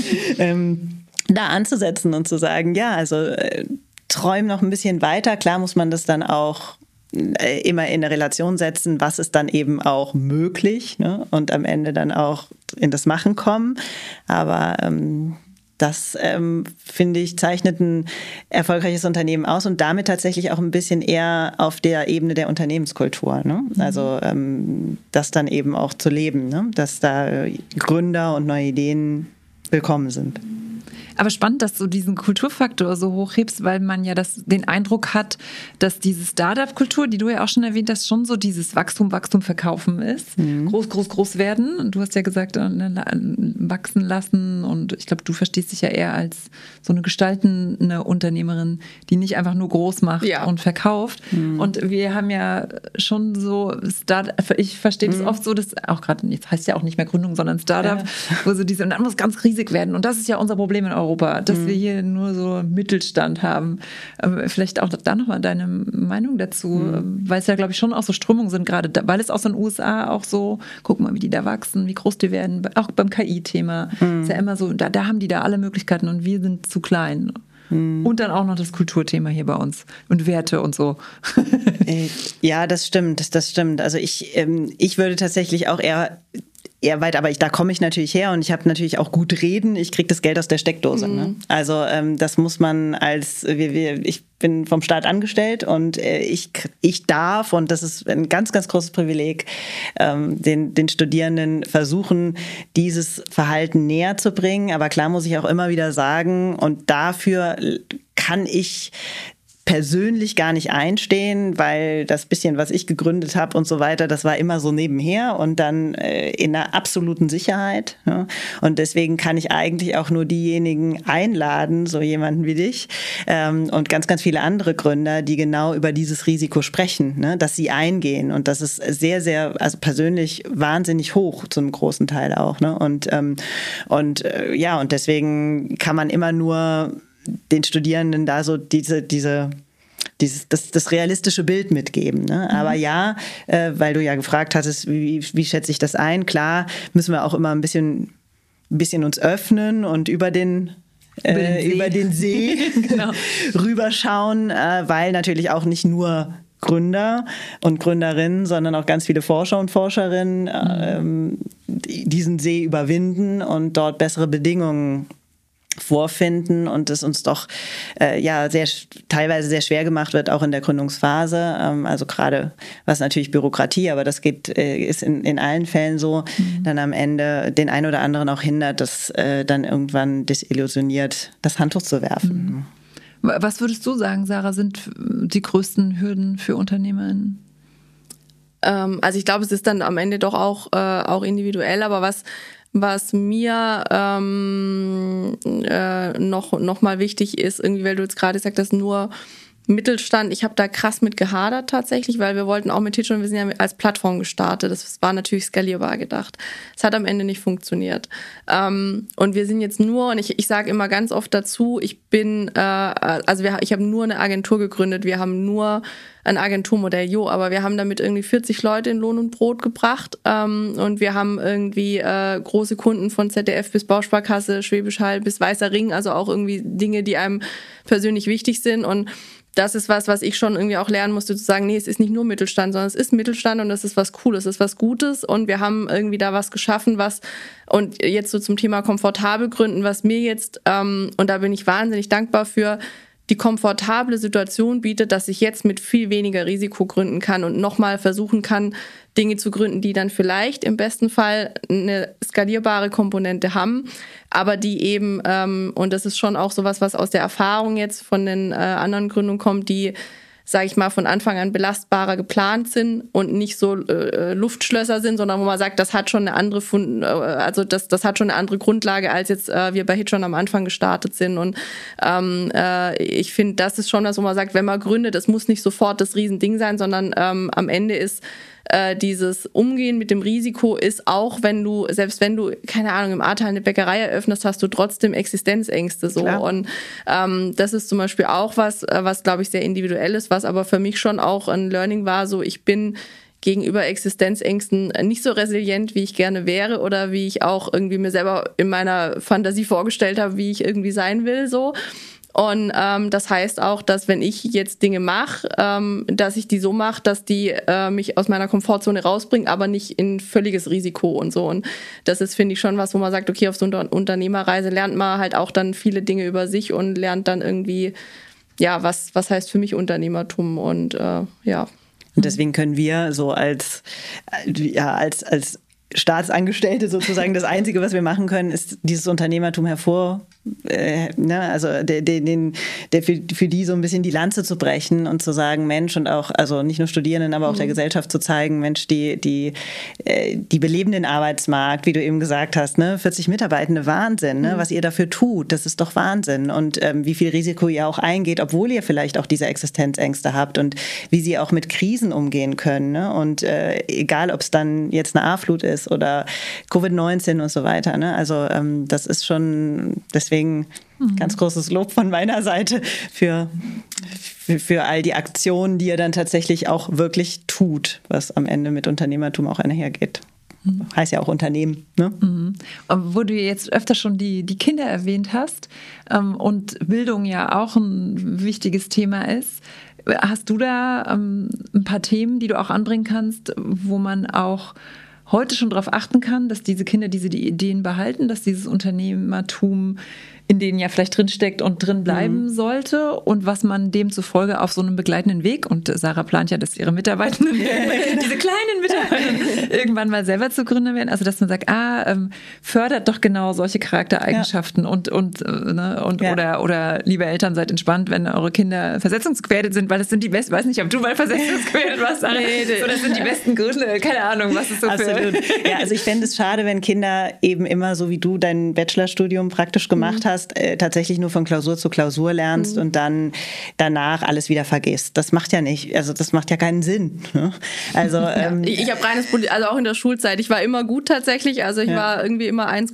ähm, da anzusetzen und zu sagen, ja, also äh, träum noch ein bisschen weiter. Klar muss man das dann auch immer in eine Relation setzen, was ist dann eben auch möglich, ne? Und am Ende dann auch in das Machen kommen. Aber ähm, das, ähm, finde ich, zeichnet ein erfolgreiches Unternehmen aus, und damit tatsächlich auch ein bisschen eher auf der Ebene der Unternehmenskultur. Ne? Mhm. Also ähm, das dann eben auch zu leben, ne? Dass da Gründer und neue Ideen willkommen sind. Aber spannend, dass du diesen Kulturfaktor so hochhebst, weil man ja das, den Eindruck hat, dass diese Startup-Kultur, die du ja auch schon erwähnt hast, schon so dieses Wachstum, Wachstum, Verkaufen ist. Mhm. Groß, groß, groß werden. Und du hast ja gesagt, wachsen lassen. Und ich glaube, du verstehst dich ja eher als so eine gestaltende Unternehmerin, die nicht einfach nur groß macht ja. und verkauft. Mhm. Und wir haben ja schon so Start, ich verstehe das mhm. oft so, dass auch gerade, jetzt heißt ja auch nicht mehr Gründung, sondern Startup, ja. wo so diese, und dann muss ganz riesig werden. Und das ist ja unser Problem in Europa. Dass mhm. wir hier nur so Mittelstand haben. Vielleicht auch da nochmal deine Meinung dazu, mhm. weil es ja, glaube ich, schon auch so Strömungen sind, gerade da, weil es aus den U S A auch so, guck mal, wie die da wachsen, wie groß die werden, auch beim K I-Thema. Mhm. Ist ja immer so, da, da haben die da alle Möglichkeiten und wir sind zu klein. Mhm. Und dann auch noch das Kulturthema hier bei uns und Werte und so. Ja, das stimmt, das stimmt. Also ich, ähm, ich würde tatsächlich auch eher eher weit, aber ich, da komme ich natürlich her, und ich habe natürlich auch gut reden. Ich kriege das Geld aus der Steckdose. Mhm. Ne? Also ähm, das muss man als, wir, wir, ich bin vom Staat angestellt, und äh, ich, ich darf, und das ist ein ganz, ganz großes Privileg, ähm, den, den Studierenden versuchen, dieses Verhalten näher zu bringen. Aber klar muss ich auch immer wieder sagen, und dafür kann ich persönlich gar nicht einstehen, weil das bisschen, was ich gegründet habe und so weiter, das war immer so nebenher und dann äh, in einer absoluten Sicherheit. Ja. Und deswegen kann ich eigentlich auch nur diejenigen einladen, so jemanden wie dich ähm, und ganz, ganz viele andere Gründer, die genau über dieses Risiko sprechen, ne, dass sie eingehen. Und das ist sehr, sehr, also persönlich wahnsinnig hoch zum großen Teil auch. Ne? Und, ähm, und äh, ja, und deswegen kann man immer nur den Studierenden da so diese, diese Dieses, das, das realistische Bild mitgeben. Ne? Mhm. Aber ja, äh, weil du ja gefragt hattest, wie, wie schätze ich das ein? Klar, müssen wir auch immer ein bisschen, ein bisschen uns öffnen und über den Über den See, äh, über den See genau. rüberschauen, äh, weil natürlich auch nicht nur Gründer und Gründerinnen, sondern auch ganz viele Forscher und Forscherinnen mhm. äh, diesen See überwinden und dort bessere Bedingungen vorfinden und es uns doch äh, ja sehr teilweise sehr schwer gemacht wird, auch in der Gründungsphase. Ähm, also gerade was natürlich Bürokratie, aber das geht äh, ist in, in allen Fällen so, mhm. dann am Ende den einen oder anderen auch hindert, das äh, dann irgendwann desillusioniert das Handtuch zu werfen. Mhm. Was würdest du sagen, Sarah, sind die größten Hürden für UnternehmerInnen? Ähm, also ich glaube, es ist dann am Ende doch auch, äh, auch individuell, aber was Was mir ähm, äh, noch, noch mal wichtig ist, irgendwie, weil du jetzt gerade gesagt hast, nur Mittelstand, ich habe da krass mit gehadert tatsächlich, weil wir wollten auch mit Teacher und wir sind ja als Plattform gestartet. Das war natürlich skalierbar gedacht. Es hat am Ende nicht funktioniert. Ähm, und wir sind jetzt nur, und ich, ich sage immer ganz oft dazu, ich bin, äh, also wir, ich habe nur eine Agentur gegründet, wir haben nur ein Agenturmodell, jo, aber wir haben damit irgendwie vierzig Leute in Lohn und Brot gebracht ähm, und wir haben irgendwie äh, große Kunden von Z D F bis Bausparkasse, Schwäbisch Hall bis Weißer Ring, also auch irgendwie Dinge, die einem persönlich wichtig sind und das ist was, was ich schon irgendwie auch lernen musste, zu sagen, nee, es ist nicht nur Mittelstand, sondern es ist Mittelstand und das ist was Cooles, es ist was Gutes und wir haben irgendwie da was geschaffen, was, und jetzt so zum Thema komfortabel gründen, was mir jetzt, ähm, und da bin ich wahnsinnig dankbar für, die komfortable Situation bietet, dass ich jetzt mit viel weniger Risiko gründen kann und nochmal versuchen kann, Dinge zu gründen, die dann vielleicht im besten Fall eine skalierbare Komponente haben, aber die eben, ähm, und das ist schon auch sowas, was aus der Erfahrung jetzt von den äh, anderen Gründungen kommt, die, sage ich mal, von Anfang an belastbarer geplant sind und nicht so äh, Luftschlösser sind, sondern wo man sagt, das hat schon eine andere Fund, äh, also das das hat schon eine andere Grundlage, als jetzt äh, wir bei Hitchon am Anfang gestartet sind. Und ähm, äh, ich finde, das ist schon das, wo man sagt, wenn man gründet, es muss nicht sofort das Riesending sein, sondern ähm, am Ende ist äh, dieses Umgehen mit dem Risiko ist auch, wenn du, selbst wenn du, keine Ahnung, im Ahrtal eine Bäckerei eröffnest, hast du trotzdem Existenzängste so. Klar. Und ähm, das ist zum Beispiel auch was, was glaube ich sehr individuell ist, was aber für mich schon auch ein Learning war, so ich bin gegenüber Existenzängsten nicht so resilient, wie ich gerne wäre oder wie ich auch irgendwie mir selber in meiner Fantasie vorgestellt habe, wie ich irgendwie sein will, so. Und ähm, das heißt auch, dass wenn ich jetzt Dinge mache, ähm, dass ich die so mache, dass die äh, mich aus meiner Komfortzone rausbringen, aber nicht in völliges Risiko und so. Und das ist, finde ich, schon was, wo man sagt, okay, auf so einer Unternehmerreise lernt man halt auch dann viele Dinge über sich und lernt dann irgendwie, ja, was, was heißt für mich Unternehmertum und äh, ja. Und deswegen können wir so als, ja, als, als Staatsangestellte sozusagen, das Einzige, was wir machen können, ist dieses Unternehmertum hervor, äh, ne, also den, den, der für, für die so ein bisschen die Lanze zu brechen und zu sagen, Mensch, und auch, also nicht nur Studierenden, aber auch mhm. der Gesellschaft zu zeigen, Mensch, die, die, äh, die beleben den Arbeitsmarkt, wie du eben gesagt hast, ne, vierzig Mitarbeitende, Wahnsinn, ne, mhm. was ihr dafür tut, das ist doch Wahnsinn und ähm, wie viel Risiko ihr auch eingeht, obwohl ihr vielleicht auch diese Existenzängste habt und wie sie auch mit Krisen umgehen können, ne, und äh, egal, ob es dann jetzt eine A-Flut ist oder Covid neunzehn und so weiter, ne, also ähm, das ist schon, deswegen Mhm. ganz großes Lob von meiner Seite für, für, für all die Aktionen, die er dann tatsächlich auch wirklich tut, was am Ende mit Unternehmertum auch einhergeht. Mhm. Heißt ja auch Unternehmen. Ne? Mhm. Wo du jetzt öfter schon die, die Kinder erwähnt hast ähm, und Bildung ja auch ein wichtiges Thema ist, hast du da ähm, ein paar Themen, die du auch anbringen kannst, wo man auch heute schon darauf achten kann, dass diese Kinder diese die Ideen behalten, dass dieses Unternehmertum in denen ja vielleicht drinsteckt und drin bleiben mhm. sollte und was man demzufolge auf so einem begleitenden Weg, und Sarah plant ja, dass ihre Mitarbeitenden, diese kleinen Mitarbeitenden irgendwann mal selber zu Gründern werden, also dass man sagt, ah, ähm, fördert doch genau solche Charaktereigenschaften ja. und, und, äh, ne, und ja. oder, oder liebe Eltern, seid entspannt, wenn eure Kinder versetzungsgefährdet sind, weil das sind die besten, ich weiß nicht, ob du mal versetzungsgefährdet warst, Sarah, nee, nee. So, das sind die besten Gründe, keine Ahnung, was ist so Absolut. Für... Ja, also ich fände es schade, wenn Kinder eben immer so wie du dein Bachelorstudium praktisch gemacht mhm. hast, äh, tatsächlich nur von Klausur zu Klausur lernst mhm. und dann danach alles wieder vergisst. Das macht ja nicht, also das macht ja keinen Sinn. Ne? Also ja. ähm, ich, ich habe reines, also auch in der Schulzeit, ich war immer gut tatsächlich, also ich ja. war irgendwie immer eins,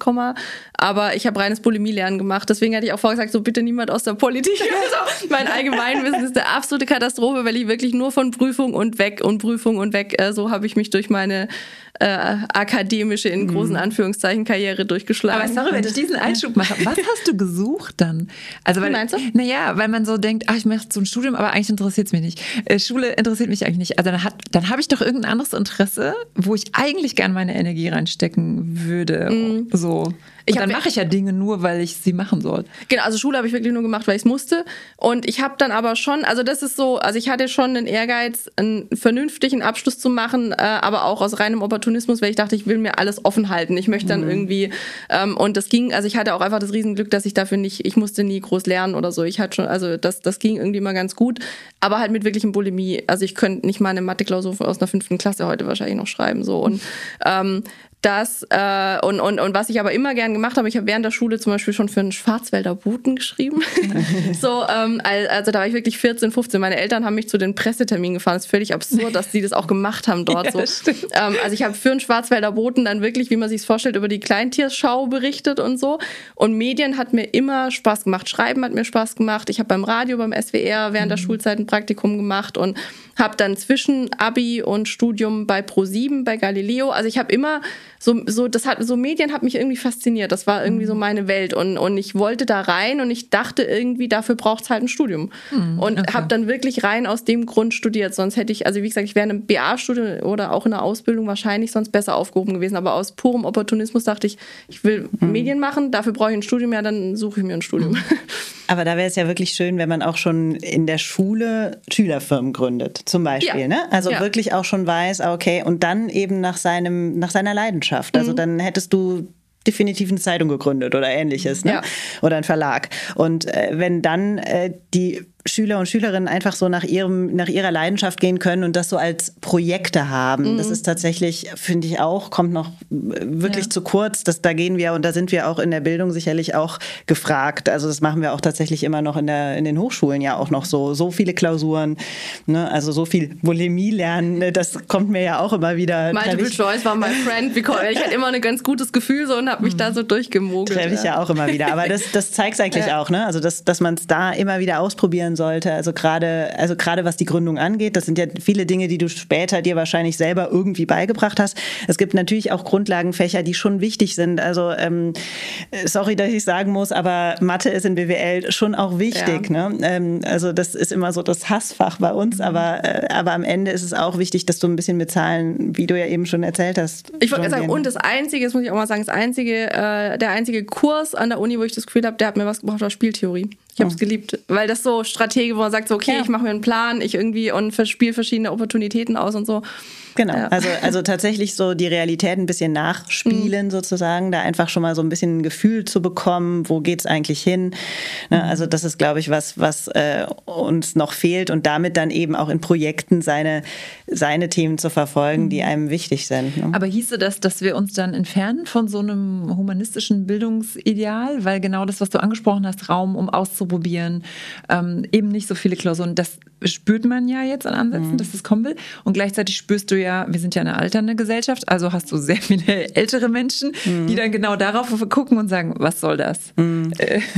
aber ich habe reines Bulimie-Lernen gemacht, deswegen hatte ich auch vorgesagt, so bitte niemand aus der Politik. Also mein Allgemeinwissen ist eine absolute Katastrophe, weil ich wirklich nur von Prüfung und weg und Prüfung und weg, äh, so habe ich mich durch meine äh, akademische, in großen Anführungszeichen, Karriere durchgeschlagen. Aber sorry, wenn ich diesen Einschub mache, was hast du gesucht dann? Also weil, meinst du? Naja, weil man so denkt, ach, ich mache so ein Studium, aber eigentlich interessiert es mich nicht. Äh, Schule interessiert mich eigentlich nicht. Also dann, hat, dann habe ich doch irgendein anderes Interesse, wo ich eigentlich gerne meine Energie reinstecken würde. Mm. So. Und ich dann mache ich ja Dinge nur, weil ich sie machen soll. Genau, also Schule habe ich wirklich nur gemacht, weil ich es musste. Und ich habe dann aber schon, also das ist so, also ich hatte schon den Ehrgeiz, einen vernünftigen Abschluss zu machen, äh, aber auch aus reinem Opportunismus, weil ich dachte, ich will mir alles offen halten. Ich möchte dann mhm. irgendwie, ähm, und das ging, also ich hatte auch einfach das Riesenglück, dass ich dafür nicht, ich musste nie groß lernen oder so. Ich hatte schon, also das, das ging irgendwie mal ganz gut, aber halt mit wirklichem Bulimie. Also ich könnte nicht mal eine Mathe-Klausur aus einer fünften Klasse heute wahrscheinlich noch schreiben, so. Und ähm, Das, äh, und, und, und was ich aber immer gern gemacht habe, ich habe während der Schule zum Beispiel schon für einen Schwarzwälder Boten geschrieben. so, ähm, also da war ich wirklich vierzehn, fünfzehn. Meine Eltern haben mich zu den Presseterminen gefahren. Das ist völlig absurd, dass sie das auch gemacht haben dort. Ja, so. ähm, also ich habe für einen Schwarzwälder Boten dann wirklich, wie man sich es vorstellt, über die Kleintierschau berichtet und so. Und Medien hat mir immer Spaß gemacht. Schreiben hat mir Spaß gemacht. Ich habe beim Radio, beim S W R während mhm. der Schulzeit ein Praktikum gemacht und habe dann zwischen Abi und Studium bei ProSieben, bei Galileo. Also ich habe immer so, so, das hat, so Medien hat mich irgendwie fasziniert. Das war irgendwie so meine Welt. Und, und ich wollte da rein und ich dachte irgendwie, dafür braucht es halt ein Studium. Mhm, und okay. habe dann wirklich rein aus dem Grund studiert. Sonst hätte ich, also wie gesagt, ich wäre in einem B A-Studium oder auch in einer Ausbildung wahrscheinlich sonst besser aufgehoben gewesen. Aber aus purem Opportunismus dachte ich, ich will mhm. Medien machen, dafür brauche ich ein Studium, ja, dann suche ich mir ein Studium. Mhm. Aber da wäre es ja wirklich schön, wenn man auch schon in der Schule Schülerfirmen gründet, zum Beispiel. Ja. Ne? Also ja. wirklich auch schon weiß, okay, und dann eben nach seinem, nach seiner Leidenschaft. Also mhm. dann hättest du definitiv eine Zeitung gegründet oder ähnliches, ne? Ja. Oder ein Verlag. Und äh, wenn dann äh, die Schüler und Schülerinnen einfach so nach ihrem, nach ihrer Leidenschaft gehen können und das so als Projekte haben. Mhm. Das ist tatsächlich, finde ich auch, kommt noch wirklich ja. zu kurz. Das, da gehen wir und da sind wir auch in der Bildung sicherlich auch gefragt. Also das machen wir auch tatsächlich immer noch in der, in den Hochschulen ja auch noch so. So viele Klausuren, ne? Also so viel Bulimie lernen, das kommt mir ja auch immer wieder. Multiple Choice war my friend. Ich hatte immer ein ganz gutes Gefühl so und habe mich mhm. da so durchgemogelt. Treffe ich ja. ja auch immer wieder. Aber das, das zeigt es eigentlich ja. auch, ne? Also dass, dass man es da immer wieder ausprobieren sollte. Also gerade, also gerade was die Gründung angeht, das sind ja viele Dinge, die du später dir wahrscheinlich selber irgendwie beigebracht hast. Es gibt natürlich auch Grundlagenfächer, die schon wichtig sind. Also ähm, sorry, dass ich sagen muss, aber Mathe ist in B W L schon auch wichtig. Ja. Ne? Ähm, also das ist immer so das Hassfach bei uns, aber, äh, aber am Ende ist es auch wichtig, dass du ein bisschen mit Zahlen, wie du ja eben schon erzählt hast. Ich wollte sagen, und das Einzige, das muss ich auch mal sagen, das einzige, äh, der einzige Kurs an der Uni, wo ich das Gefühl habe, der hat mir was gebracht, war Spieltheorie. Ich habe es geliebt, weil das so Strategie, wo man sagt, so, okay, ja. ich mache mir einen Plan, ich irgendwie und spiele verschiedene Opportunitäten aus und so. Genau, ja. also, also tatsächlich so die Realität ein bisschen nachspielen mhm. sozusagen, da einfach schon mal so ein bisschen ein Gefühl zu bekommen, wo geht's eigentlich hin. Ne? Also das ist, glaube ich, was, was äh, uns noch fehlt und damit dann eben auch in Projekten seine, seine Themen zu verfolgen, mhm. die einem wichtig sind. Ne? Aber hieße das, dass wir uns dann entfernen von so einem humanistischen Bildungsideal, weil genau das, was du angesprochen hast, Raum, um auszuprobieren, ähm, eben nicht so viele Klausuren, das spürt man ja jetzt an Ansätzen, mhm. dass das kommen will und gleichzeitig spürst du ja, wir sind ja eine alternde Gesellschaft, also hast du sehr viele ältere Menschen, mhm. die dann genau darauf gucken und sagen, was soll das? Mhm.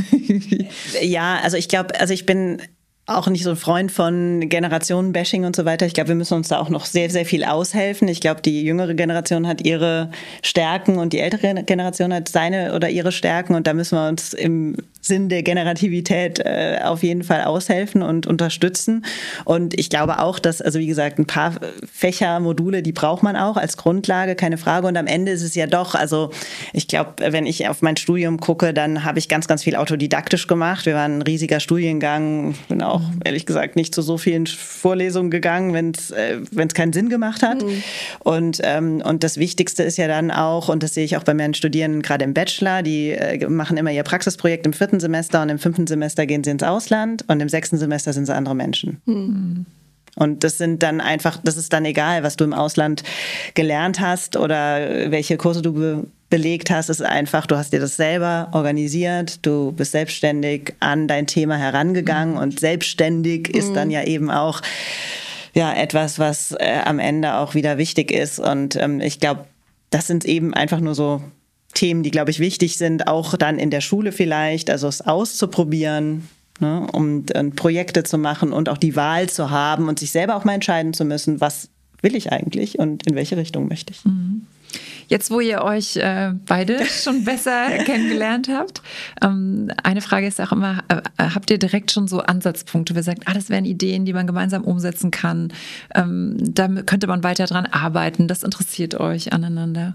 Ja, also ich glaube, also ich bin auch nicht so ein Freund von Generationenbashing und so weiter. Ich glaube, wir müssen uns da auch noch sehr, sehr viel aushelfen. Ich glaube, die jüngere Generation hat ihre Stärken und die ältere Generation hat seine oder ihre Stärken und da müssen wir uns im Sinn der Generativität äh, auf jeden Fall aushelfen und unterstützen. Und ich glaube auch, dass, also wie gesagt, ein paar Fächer, Module, die braucht man auch als Grundlage, keine Frage. Und am Ende ist es ja doch, also ich glaube, wenn ich auf mein Studium gucke, dann habe ich ganz, ganz viel autodidaktisch gemacht. Wir waren ein riesiger Studiengang. Ich bin auch, ehrlich gesagt, nicht zu so vielen Vorlesungen gegangen, wenn es äh, wenn es keinen Sinn gemacht hat. Mhm. Und, ähm, und das Wichtigste ist ja dann auch, und das sehe ich auch bei meinen Studierenden gerade im Bachelor, die äh, machen immer ihr Praxisprojekt im vierten Semester und im fünften Semester gehen sie ins Ausland und im sechsten Semester sind sie andere Menschen. Mhm. Und das sind dann einfach, das ist dann egal, was du im Ausland gelernt hast oder welche Kurse du be- belegt hast, es ist einfach, du hast dir das selber organisiert, du bist selbstständig an dein Thema herangegangen mhm. und selbstständig mhm. ist dann ja eben auch ja etwas, was äh, am Ende auch wieder wichtig ist. Und ähm, ich glaube, das sind eben einfach nur so Themen, die, glaube ich, wichtig sind, auch dann in der Schule vielleicht, also es auszuprobieren, ne, um äh, Projekte zu machen und auch die Wahl zu haben und sich selber auch mal entscheiden zu müssen, was will ich eigentlich und in welche Richtung möchte ich. Mhm. Jetzt, wo ihr euch äh, beide schon besser kennengelernt habt, ähm, eine Frage ist auch immer, äh, habt ihr direkt schon so Ansatzpunkte, wo ihr sagt, ah, das wären Ideen, die man gemeinsam umsetzen kann, ähm, da könnte man weiter dran arbeiten, das interessiert euch aneinander?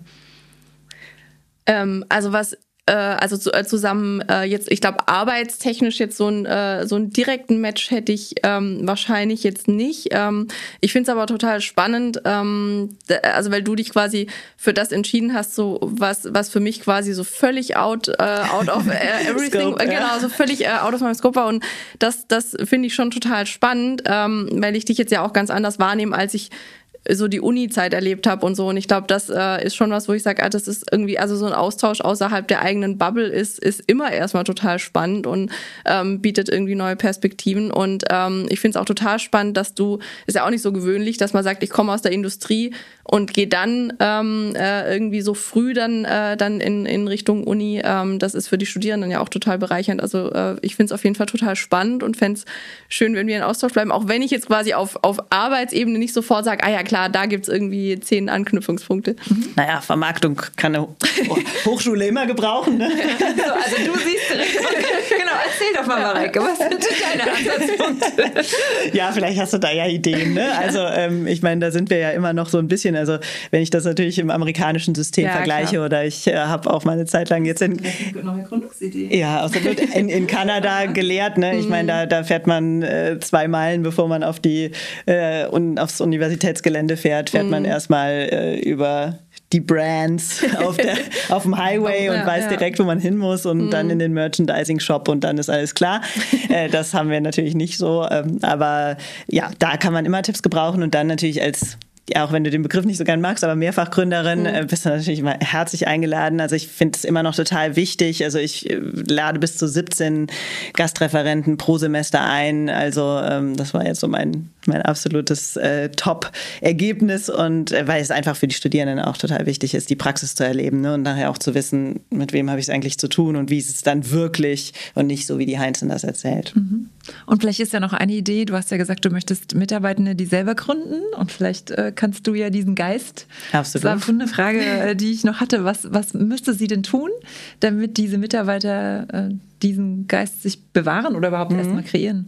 Ähm, also was also zusammen jetzt, ich glaube, arbeitstechnisch jetzt so einen so einen direkten Match hätte ich ähm, wahrscheinlich jetzt nicht. Ähm, ich finde es aber total spannend, ähm, also weil du dich quasi für das entschieden hast, so was was für mich quasi so völlig out äh, out of everything, Scope, genau, ja. so völlig äh, out of my scope war, und das das finde ich schon total spannend, ähm, weil ich dich jetzt ja auch ganz anders wahrnehme, als ich so die Uni-Zeit erlebt habe und so. Und ich glaube, das äh, ist schon was, wo ich sage, ah, das ist irgendwie, also so ein Austausch außerhalb der eigenen Bubble ist ist immer erstmal total spannend und ähm, bietet irgendwie neue Perspektiven. Und ähm, ich finde es auch total spannend, dass du, ist ja auch nicht so gewöhnlich, dass man sagt, ich komme aus der Industrie und gehe dann ähm, äh, irgendwie so früh dann äh, dann in in Richtung Uni. Ähm, das ist für die Studierenden ja auch total bereichernd. Also äh, ich finde es auf jeden Fall total spannend und fände es schön, wenn wir in Austausch bleiben, auch wenn ich jetzt quasi auf auf Arbeitsebene nicht sofort sage, ah ja, klar, da gibt es irgendwie zehn Anknüpfungspunkte. Mhm. Naja, Vermarktung kann eine Hochschule immer gebrauchen. Ne? So, also du siehst direkt, genau, erzähl doch mal, Mareike, was sind deine Ansatzpunkte? Ja, vielleicht hast du da ja Ideen. Ne? Also ähm, ich meine, da sind wir ja immer noch so ein bisschen, also wenn ich das natürlich im amerikanischen System ja, vergleiche klar. oder ich äh, habe auch mal eine Zeit lang jetzt in... Neue Gründungsidee. Ja, absolut. In, in Kanada gelehrt. Ne? Ich meine, da, da fährt man äh, zwei Meilen, bevor man auf die äh, un, aufs Universitätsgelände fährt, fährt mm. man erstmal äh, über die Brands auf, der, auf dem Highway oh, ja, und weiß ja. direkt, wo man hin muss und mm. dann in den Merchandising-Shop und dann ist alles klar. äh, das haben wir natürlich nicht so. Ähm, aber ja, da kann man immer Tipps gebrauchen und dann natürlich als ja, auch wenn du den Begriff nicht so gern magst, aber Mehrfachgründerin, mhm. äh, bist du natürlich immer herzlich eingeladen. Also ich finde es immer noch total wichtig. Also ich äh, lade bis zu siebzehn Gastreferenten pro Semester ein. Also ähm, das war jetzt so mein, mein absolutes äh, Top-Ergebnis und äh, weil es einfach für die Studierenden auch total wichtig ist, die Praxis zu erleben, ne? Und nachher auch zu wissen, mit wem habe ich es eigentlich zu tun und wie ist es dann wirklich und nicht so, wie die Heinzen das erzählt. Mhm. Und vielleicht ist ja noch eine Idee, du hast ja gesagt, du möchtest Mitarbeitende, die selber gründen und vielleicht äh, kannst du ja diesen Geist. Absolut. Das war eine Frage, die ich noch hatte. Was, was müsste sie denn tun, damit diese Mitarbeiter äh, diesen Geist sich bewahren oder überhaupt mhm. erstmal kreieren?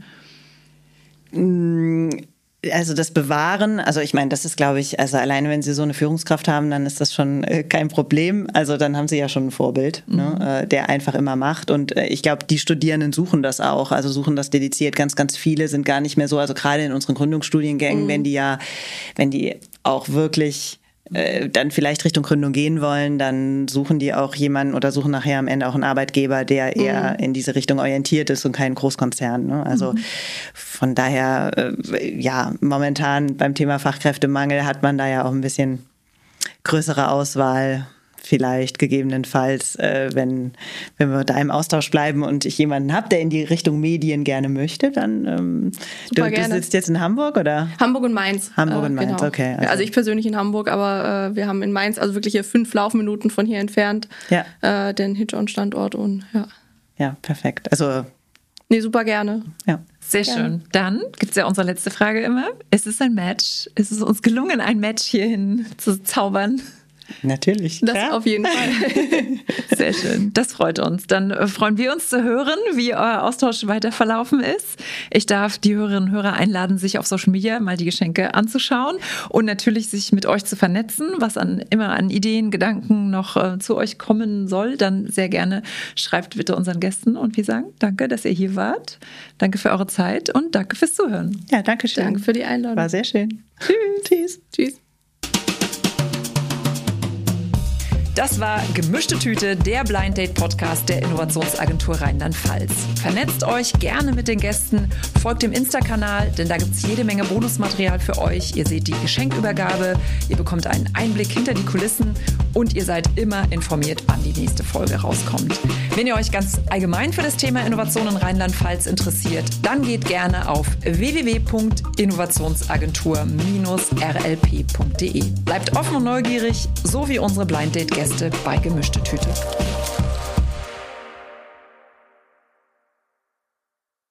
Also das Bewahren, also ich meine, das ist, glaube ich, also alleine wenn Sie so eine Führungskraft haben, dann ist das schon äh, kein Problem. Also dann haben Sie ja schon ein Vorbild, mhm. ne, äh, der einfach immer macht. Und äh, ich glaube, die Studierenden suchen das auch, also suchen das dediziert. Ganz, ganz viele sind gar nicht mehr so, also gerade in unseren Gründungsstudiengängen, mhm. wenn die ja, wenn die auch wirklich äh, dann vielleicht Richtung Gründung gehen wollen, dann suchen die auch jemanden oder suchen nachher am Ende auch einen Arbeitgeber, der eher mhm. in diese Richtung orientiert ist und kein Großkonzern. Ne? Also mhm. von daher, äh, ja, momentan beim Thema Fachkräftemangel hat man da ja auch ein bisschen größere Auswahl. Vielleicht gegebenenfalls, äh, wenn, wenn wir da im Austausch bleiben und ich jemanden habe, der in die Richtung Medien gerne möchte, dann ähm, du, du sitzt jetzt in Hamburg oder? Hamburg und Mainz. Hamburg und äh, Mainz, genau. okay. Also. also ich persönlich in Hamburg, aber äh, wir haben in Mainz, also wirklich hier fünf Laufminuten von hier entfernt, ja. äh, den Hitch-On-Standort und ja. Ja, perfekt. Also nee, super gerne. Ja. Sehr gerne. Schön. Dann gibt es ja unsere letzte Frage immer. Ist es ein Match? Ist es uns gelungen, ein Match hierhin zu zaubern? Natürlich. Das klar. auf jeden Fall. Sehr schön. Das freut uns. Dann äh, freuen wir uns zu hören, wie euer Austausch weiter verlaufen ist. Ich darf die Hörerinnen und Hörer einladen, sich auf Social Media mal die Geschenke anzuschauen und natürlich sich mit euch zu vernetzen, was an, immer an Ideen, Gedanken noch äh, zu euch kommen soll. Dann sehr gerne schreibt bitte unseren Gästen und wir sagen danke, dass ihr hier wart. Danke für eure Zeit und danke fürs Zuhören. Ja, danke schön. Danke für die Einladung. War sehr schön. Tschüss. Tschüss. Tschüss. Das war Gemischte Tüte, der Blind Date Podcast der Innovationsagentur Rheinland-Pfalz. Vernetzt euch gerne mit den Gästen, folgt dem Insta-Kanal, denn da gibt es jede Menge Bonusmaterial für euch. Ihr seht die Geschenkübergabe, ihr bekommt einen Einblick hinter die Kulissen und ihr seid immer informiert, wann die nächste Folge rauskommt. Wenn ihr euch ganz allgemein für das Thema Innovation in Rheinland-Pfalz interessiert, dann geht gerne auf w w w punkt innovationsagentur r l p punkt d e. Bleibt offen und neugierig, so wie unsere Blind Date Gäste bei Gemischte Tüte.